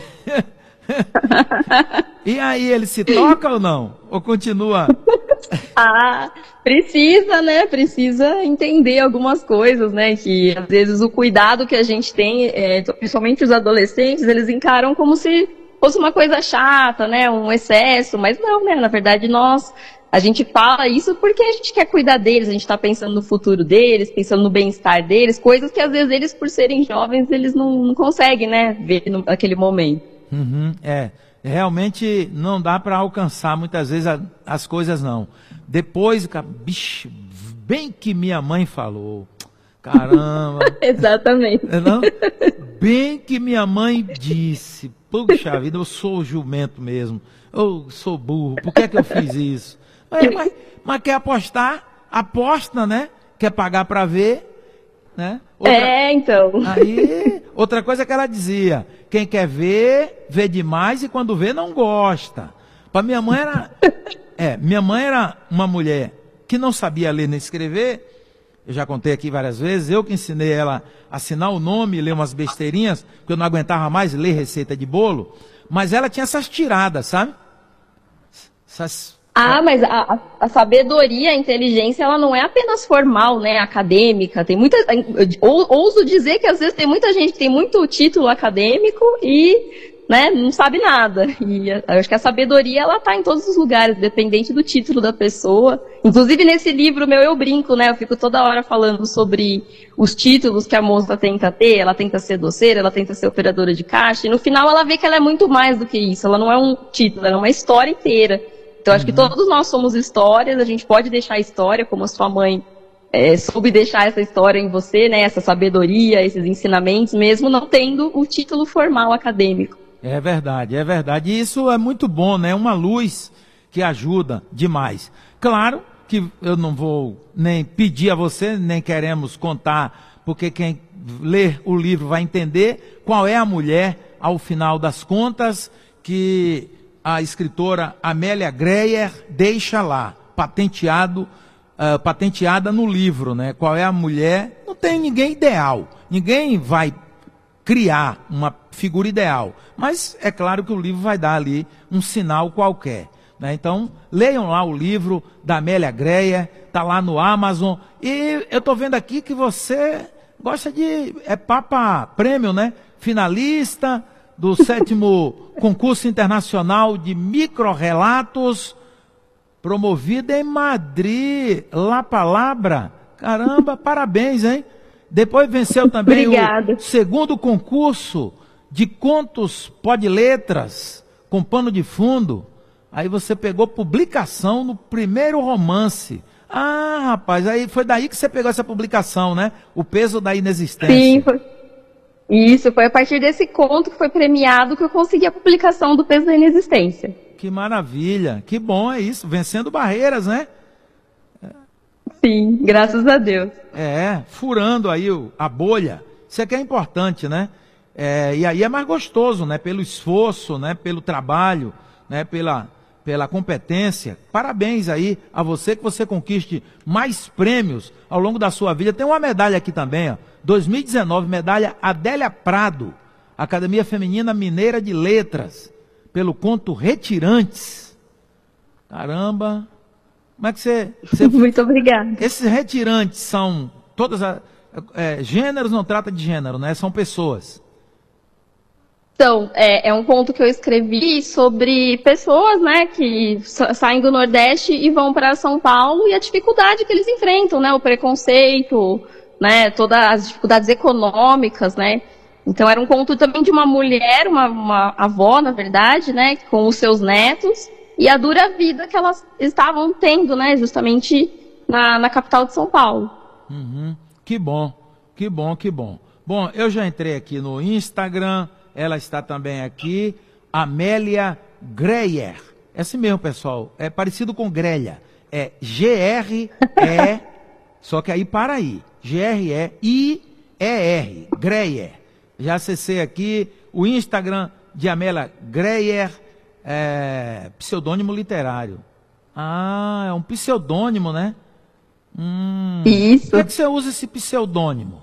E aí, ele se toca ou não? Ou continua? Ah, precisa, né? Precisa entender algumas coisas, né? Que às vezes o cuidado que a gente tem, é, principalmente os adolescentes, eles encaram como se fosse uma coisa chata, né, um excesso, mas não, né, na verdade nós, a gente fala isso porque a gente quer cuidar deles, a gente está pensando no futuro deles, pensando no bem-estar deles, coisas que às vezes eles, por serem jovens, eles não, não conseguem, né, ver no, naquele momento. Uhum, é, realmente não dá para alcançar muitas vezes a, as coisas não. Depois, bicho, bem que minha mãe falou, caramba. Exatamente. Não? Bem que minha mãe disse, puxa vida, eu sou jumento mesmo, eu sou burro, por que é que eu fiz isso? É, mas, mas quer apostar? Aposta, né? Quer pagar para ver, né? Outra, é, então. Aí, outra coisa que ela dizia, quem quer ver, vê demais e quando vê não gosta. Para minha mãe era, é, minha mãe era uma mulher que não sabia ler nem escrever. Eu já contei aqui várias vezes, eu que ensinei ela a assinar o nome, ler umas besteirinhas, porque eu não aguentava mais ler receita de bolo, mas ela tinha essas tiradas, sabe? Essas... Ah, mas a, a sabedoria, a inteligência, ela não é apenas formal, né, acadêmica, tem muita, ou, ouso dizer que às vezes tem muita gente que tem muito título acadêmico e, né, não sabe nada, e eu acho que a sabedoria, ela tá em todos os lugares, dependente do título da pessoa, inclusive nesse livro meu eu brinco, né, eu fico toda hora falando sobre os títulos que a moça tenta ter, ela tenta ser doceira, ela tenta ser operadora de caixa, e no final ela vê que ela é muito mais do que isso, ela não é um título, ela é uma história inteira. Então, acho uhum. que todos nós somos histórias, a gente pode deixar a história, como a sua mãe é, soube deixar essa história em você, né, essa sabedoria, esses ensinamentos, mesmo não tendo o título formal acadêmico. É verdade, é verdade. E isso é muito bom, né? Uma luz que ajuda demais. Claro que eu não vou nem pedir a você, nem queremos contar, porque quem ler o livro vai entender qual é a mulher, ao final das contas, que... a escritora Amélia Greyer deixa lá, patenteado, uh, patenteada no livro, né? Qual é a mulher? Não tem ninguém ideal, ninguém vai criar uma figura ideal, mas é claro que o livro vai dar ali um sinal qualquer, né? Então, leiam lá o livro da Amélia Greyer, tá lá no Amazon, e eu tô vendo aqui que você gosta de, é Papa Prêmio, né? Finalista do sétimo concurso internacional de microrrelatos, promovido em Madrid, La Palabra. Caramba, parabéns, hein? Depois venceu também Obrigada. O segundo concurso de contos pode-letras, com pano de fundo. Aí você pegou publicação no primeiro romance. Ah, rapaz, aí foi daí que você pegou essa publicação, né? O peso da inexistência. Sim, foi. Isso, foi a partir desse conto que foi premiado que eu consegui a publicação do Peso da Inexistência. Que maravilha, que bom é isso, vencendo barreiras, né? Sim, graças a Deus. É, furando aí o, a bolha, isso aqui é importante, né? É, e aí é mais gostoso, né? Pelo esforço, né? Pelo trabalho, né? Pela, pela competência. Parabéns aí a você, que você conquiste mais prêmios ao longo da sua vida. Tem uma medalha aqui também, ó. dois mil e dezenove, medalha Adélia Prado, Academia Feminina Mineira de Letras, pelo conto Retirantes. Caramba, como é que você... você... Muito obrigada. Esses retirantes são todas... A, é, gêneros não trata de gênero, né? São pessoas. Então, é, é um conto que eu escrevi sobre pessoas, né, que saem do Nordeste e vão para São Paulo, e a dificuldade que eles enfrentam, né, o preconceito, né, todas as dificuldades econômicas, né. Então era um conto também de uma mulher, uma, uma avó, na verdade, né, com os seus netos, e a dura vida que elas estavam tendo, né, justamente na, na capital de São Paulo. Uhum. Que bom, que bom, que bom. Bom, eu já entrei aqui no Instagram, ela está também aqui, Amélia Greyer. É assim mesmo, pessoal, é parecido com grelha, é G R E, só que aí para aí, G R E I E R, Greyer. Já acessei aqui o Instagram de Amélia Greyer, é, pseudônimo literário. Ah, é um pseudônimo, né? Hum, Isso. Por que você usa esse pseudônimo?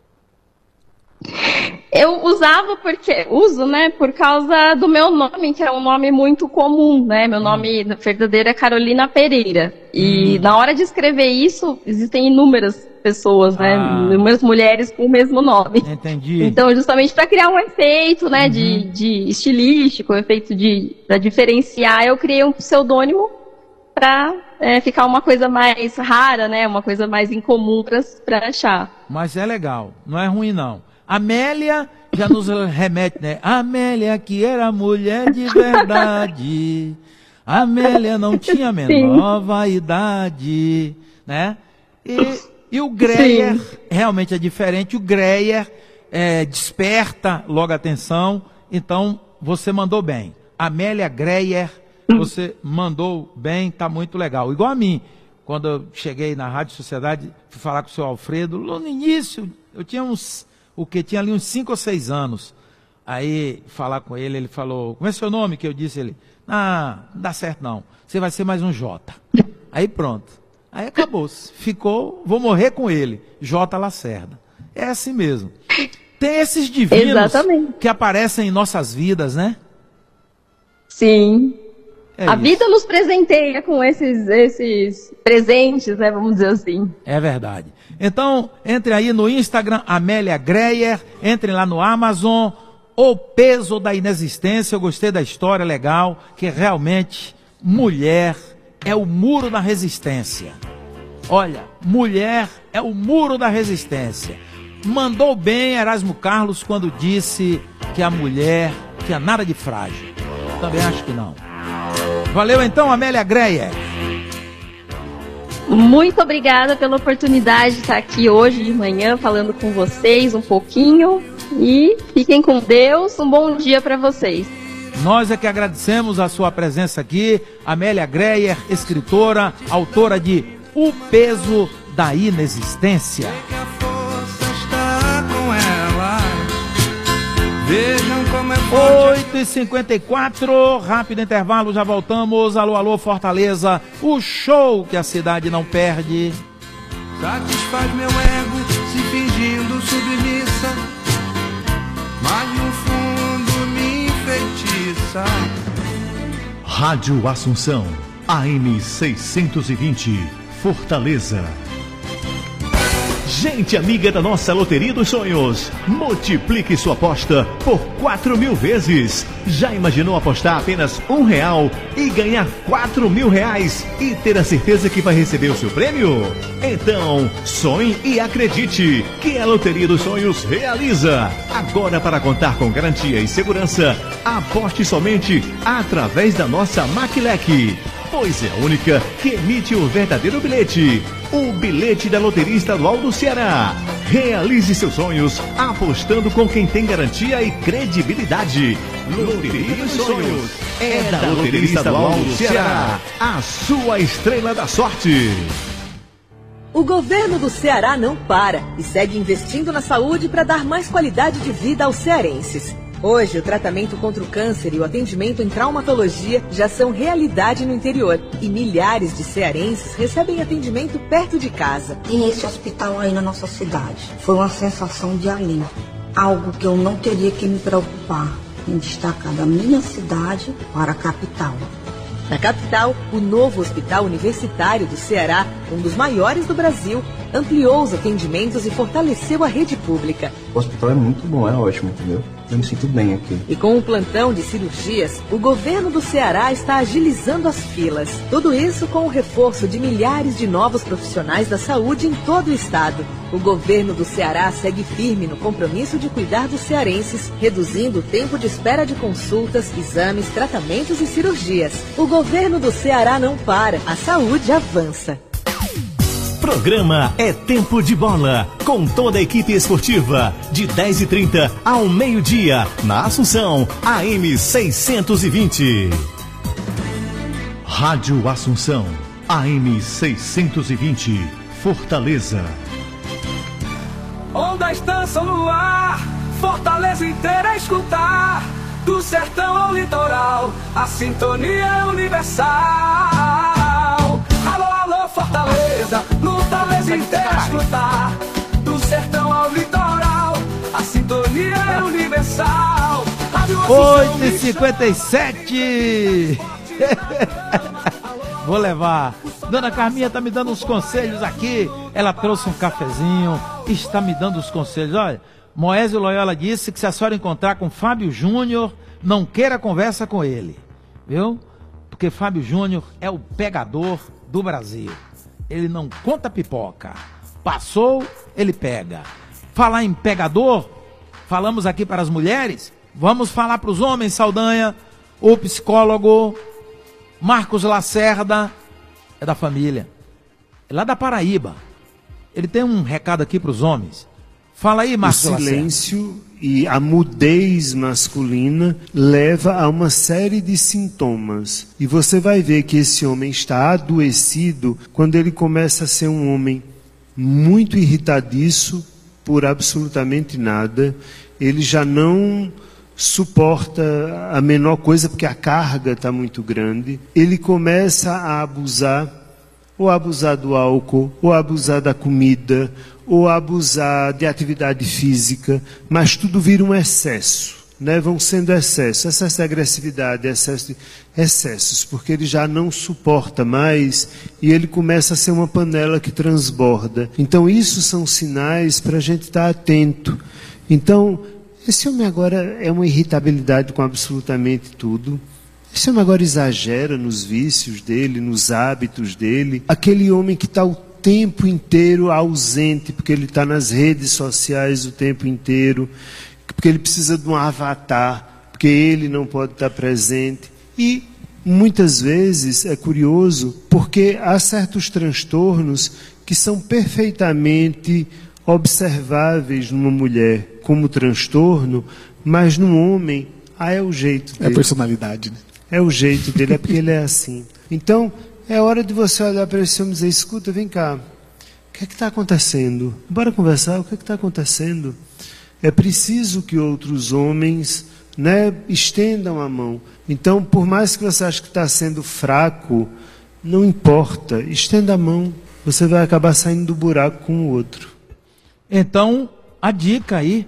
Eu usava porque, uso, né, por causa do meu nome, que é um nome muito comum, né? Meu nome verdadeiro é Carolina Pereira. E hum. na hora de escrever isso, existem inúmeras pessoas, né? Ah. Inúmeras mulheres com o mesmo nome. Entendi. Então, justamente para criar um efeito, né, uhum. de, de estilístico, um efeito de para diferenciar, eu criei um pseudônimo para é, ficar uma coisa mais rara, né? Uma coisa mais incomum para achar. Mas é legal, não é ruim não. Amélia já nos remete, né? Amélia que era mulher de verdade. Amélia não tinha a menor vaidade, né? E, e o Greyer Sim. realmente é diferente. O Greyer é, desperta logo a atenção. Então, você mandou bem. Amélia Greyer, você mandou bem, tá muito legal. Igual a mim, quando eu cheguei na Rádio Sociedade, fui falar com o seu Alfredo, no início, eu tinha uns, o que? Tinha ali uns cinco ou seis anos. Aí, falar com ele, ele falou, como é seu nome? Que eu disse, ele, ah, não dá certo não, você vai ser mais um Jota. Aí pronto, aí acabou-se, ficou, vou morrer com ele, J. Lacerda. É assim mesmo. Tem esses divinos Exatamente. Que aparecem em nossas vidas, né? Sim. É a isso. vida nos presenteia com esses, esses presentes, né? Vamos dizer assim. É verdade. Então, entre aí no Instagram, Amélia Greyer, entre lá no Amazon, O Peso da Inexistência. Eu gostei da história, legal, que realmente mulher é o muro da resistência. Olha, mulher é o muro da resistência. Mandou bem Erasmo Carlos quando disse que a mulher tinha nada de frágil. Também acho que não. Valeu então, Amélia Greyer. Muito obrigada pela oportunidade de estar aqui hoje de manhã falando com vocês um pouquinho. E fiquem com Deus. Um bom dia para vocês. Nós é que agradecemos a sua presença aqui. Amélia Greyer, escritora, autora de O Peso da Inexistência. Vejam como é forte. oito e cinquenta e quatro, rápido intervalo, já voltamos. Alô, alô, Fortaleza, o show que a cidade não perde. Satisfaz meu ego se fingindo submissa, mas no fundo me enfeitiça. Rádio Assunção, A M seiscentos e vinte, Fortaleza. Gente amiga da nossa Loteria dos Sonhos, multiplique sua aposta por quatro mil vezes. Já imaginou apostar apenas um real e ganhar quatro mil reais e ter a certeza que vai receber o seu prêmio? Então, sonhe e acredite que a Loteria dos Sonhos realiza. Agora, para contar com garantia e segurança, aposte somente através da nossa Maquilec, pois é a única que emite o verdadeiro bilhete. O bilhete da Loteria Estadual do Ceará. Realize seus sonhos apostando com quem tem garantia e credibilidade. Loteria dos Sonhos é da Loteria Estadual do Ceará, a sua estrela da sorte. O governo do Ceará não para e segue investindo na saúde para dar mais qualidade de vida aos cearenses. Hoje, o tratamento contra o câncer e o atendimento em traumatologia já são realidade no interior. E milhares de cearenses recebem atendimento perto de casa. Tem esse hospital aí na nossa cidade. Foi uma sensação de alívio. Algo que eu não teria que me preocupar em destacar da minha cidade para a capital. Na capital, o novo Hospital Universitário do Ceará, um dos maiores do Brasil, ampliou os atendimentos e fortaleceu a rede pública. O hospital é muito bom, é ótimo, entendeu? Eu me sinto bem aqui. E com o plantão de cirurgias, o governo do Ceará está agilizando as filas. Tudo isso com o reforço de milhares de novos profissionais da saúde em todo o estado. O governo do Ceará segue firme no compromisso de cuidar dos cearenses, reduzindo o tempo de espera de consultas, exames, tratamentos e cirurgias. O governo do Ceará não para, a saúde avança. Programa É Tempo de Bola, com toda a equipe esportiva, de dez e trinta ao meio-dia, na Assunção, A M seiscentos e vinte. Rádio Assunção, A M seiscentos e vinte, Fortaleza. Ondas dançam no ar, Fortaleza inteira a escutar, do sertão ao litoral, a sintonia é universal. Alô, alô, Fortaleza, no Fortaleza inteira a escutar, do sertão ao litoral, a sintonia é universal. oito e cinquenta e sete. Vou levar Dona Carminha está me dando uns conselhos aqui. Ela trouxe um cafezinho, está me dando os conselhos. Olha, Moésio Loyola disse que se a senhora encontrar com Fábio Júnior, não queira conversa com ele, viu? Porque Fábio Júnior é o pegador do Brasil. Ele não conta pipoca. Passou, ele pega. Falar em pegador, falamos aqui para as mulheres, vamos falar para os homens, Saldanha. O psicólogo Marcos Lacerda é da família, é lá da Paraíba. Ele tem um recado aqui para os homens. Fala aí, Marcos Lacerda. O silêncio e a mudez masculina leva a uma série de sintomas. E você vai ver que esse homem está adoecido quando ele começa a ser um homem muito irritadiço por absolutamente nada. Ele já não suporta a menor coisa porque a carga está muito grande. Ele começa a abusar, ou abusar do álcool, ou abusar da comida, ou abusar de atividade física, mas tudo vira um excesso, né? Vão sendo excessos, excesso de agressividade, excesso de excessos, porque ele já não suporta mais e ele começa a ser uma panela que transborda. Então isso são sinais para a gente estar atento. Então, esse homem agora é uma irritabilidade com absolutamente tudo. Esse homem agora exagera nos vícios dele, nos hábitos dele. Aquele homem que está o tempo inteiro ausente, porque ele está nas redes sociais o tempo inteiro, porque ele precisa de um avatar, porque ele não pode estar presente. E muitas vezes é curioso, porque há certos transtornos que são perfeitamente observáveis numa mulher como transtorno, mas no homem, ah, é o jeito dele. É a personalidade, né? É o jeito dele, é porque ele é assim. Então, é hora de você olhar para esse homem e dizer, escuta, vem cá, o que é que está acontecendo? Bora conversar, o que é que está acontecendo? É preciso que outros homens, né, estendam a mão. Então, por mais que você ache que está sendo fraco, não importa, estenda a mão, você vai acabar saindo do buraco com o outro. Então, a dica aí,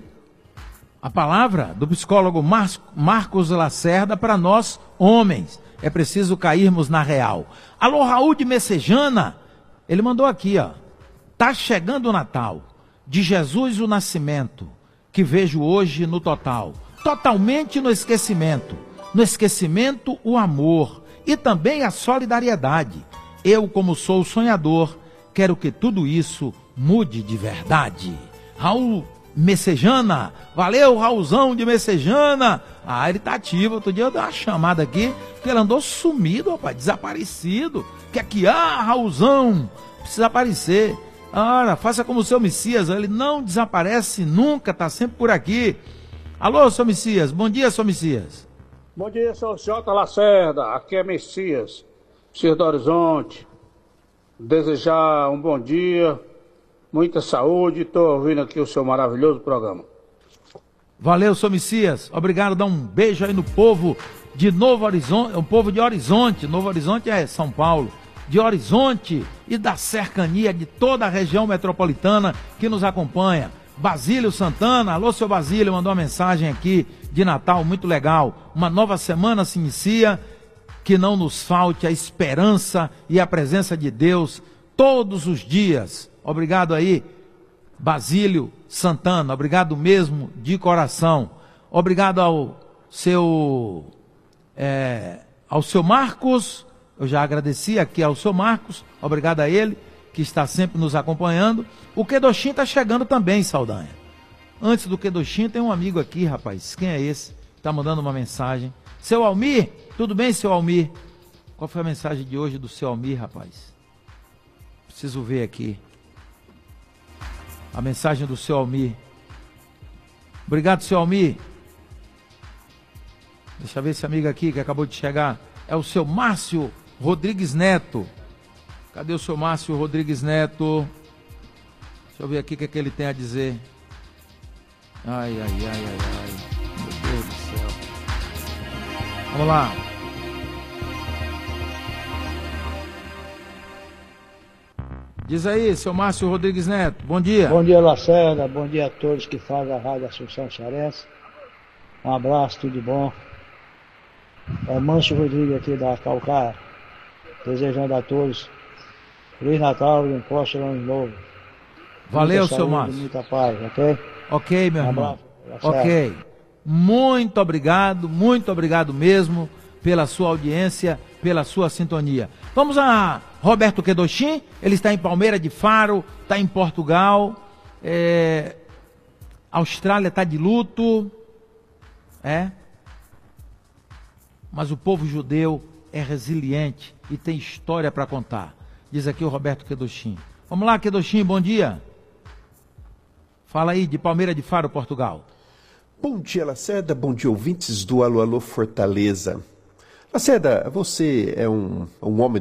a palavra do psicólogo Mar- Marcos Lacerda para nós, homens. É preciso cairmos na real. Alô, Raul de Messejana, ele mandou aqui, ó. Tá chegando o Natal, de Jesus o nascimento, que vejo hoje no total. Totalmente no esquecimento. No esquecimento, o amor e também a solidariedade. Eu, como sou sonhador, quero que tudo isso mude de verdade. Raul Messejana, valeu, Raulzão de Messejana. Ah, ele tá ativo. Outro dia eu dei uma chamada aqui, porque ele andou sumido, rapaz, desaparecido. Que aqui, ah, Raulzão, precisa aparecer. Ora, faça como o seu Messias, ele não desaparece nunca, tá sempre por aqui. Alô, seu Messias, bom dia, seu Messias. Bom dia, sou Jota Lacerda, aqui é Messias, Messias do Horizonte. Desejar um bom dia, muita saúde, estou ouvindo aqui o seu maravilhoso programa. Valeu, seu Messias, obrigado, dá um beijo aí no povo de Novo Horizonte, o povo de Horizonte, Novo Horizonte é São Paulo, de Horizonte e da cercania de toda a região metropolitana que nos acompanha. Basílio Santana, alô, seu Basílio, mandou uma mensagem aqui de Natal, muito legal. Uma nova semana se inicia, que não nos falte a esperança e a presença de Deus todos os dias. Obrigado aí, Basílio Santana, obrigado mesmo de coração. Obrigado ao seu, é, ao seu Marcos, eu já agradeci aqui ao seu Marcos, obrigado a ele, que está sempre nos acompanhando. O Kedoshim está chegando também, Saldanha. Antes do Kedoshim tem um amigo aqui, rapaz, quem é esse? Está mandando uma mensagem. Seu Almir, tudo bem, seu Almir? Qual foi a mensagem de hoje do seu Almir, rapaz? Preciso ver aqui. A mensagem do seu Almir. Obrigado, seu Almir. Deixa eu ver esse amigo aqui que acabou de chegar. É o seu Márcio Rodrigues Neto. Cadê o seu Márcio Rodrigues Neto? Deixa eu ver aqui o que, é que ele tem a dizer. Ai, ai, ai, ai, ai. Meu Deus do céu. Vamos lá. Diz aí, seu Márcio Rodrigues Neto. Bom dia. Bom dia, Lacerda. Bom dia a todos que fazem a Rádio Assunção Cearense. Um abraço, tudo de bom. É Márcio Rodrigues aqui da Calcaia. Desejando a todos Feliz Natal e um próximo ano novo. Valeu, muita seu saúde, Márcio. muita paz, ok? Ok, meu Um irmão. abraço, Lacerda. Ok. Muito obrigado, muito obrigado mesmo pela sua audiência, pela sua sintonia. Vamos a Roberto Quedochin, ele está em Palmeira de Faro, está em Portugal, é... Austrália está de luto, é, mas o povo judeu é resiliente e tem história para contar, diz aqui o Roberto Quedochin. Vamos lá, Quedochin, bom dia. Fala aí, de Palmeira de Faro, Portugal. Bom dia, Lacerda. Bom dia, ouvintes do Alô Alô Fortaleza. Lacerda, você é um, um homem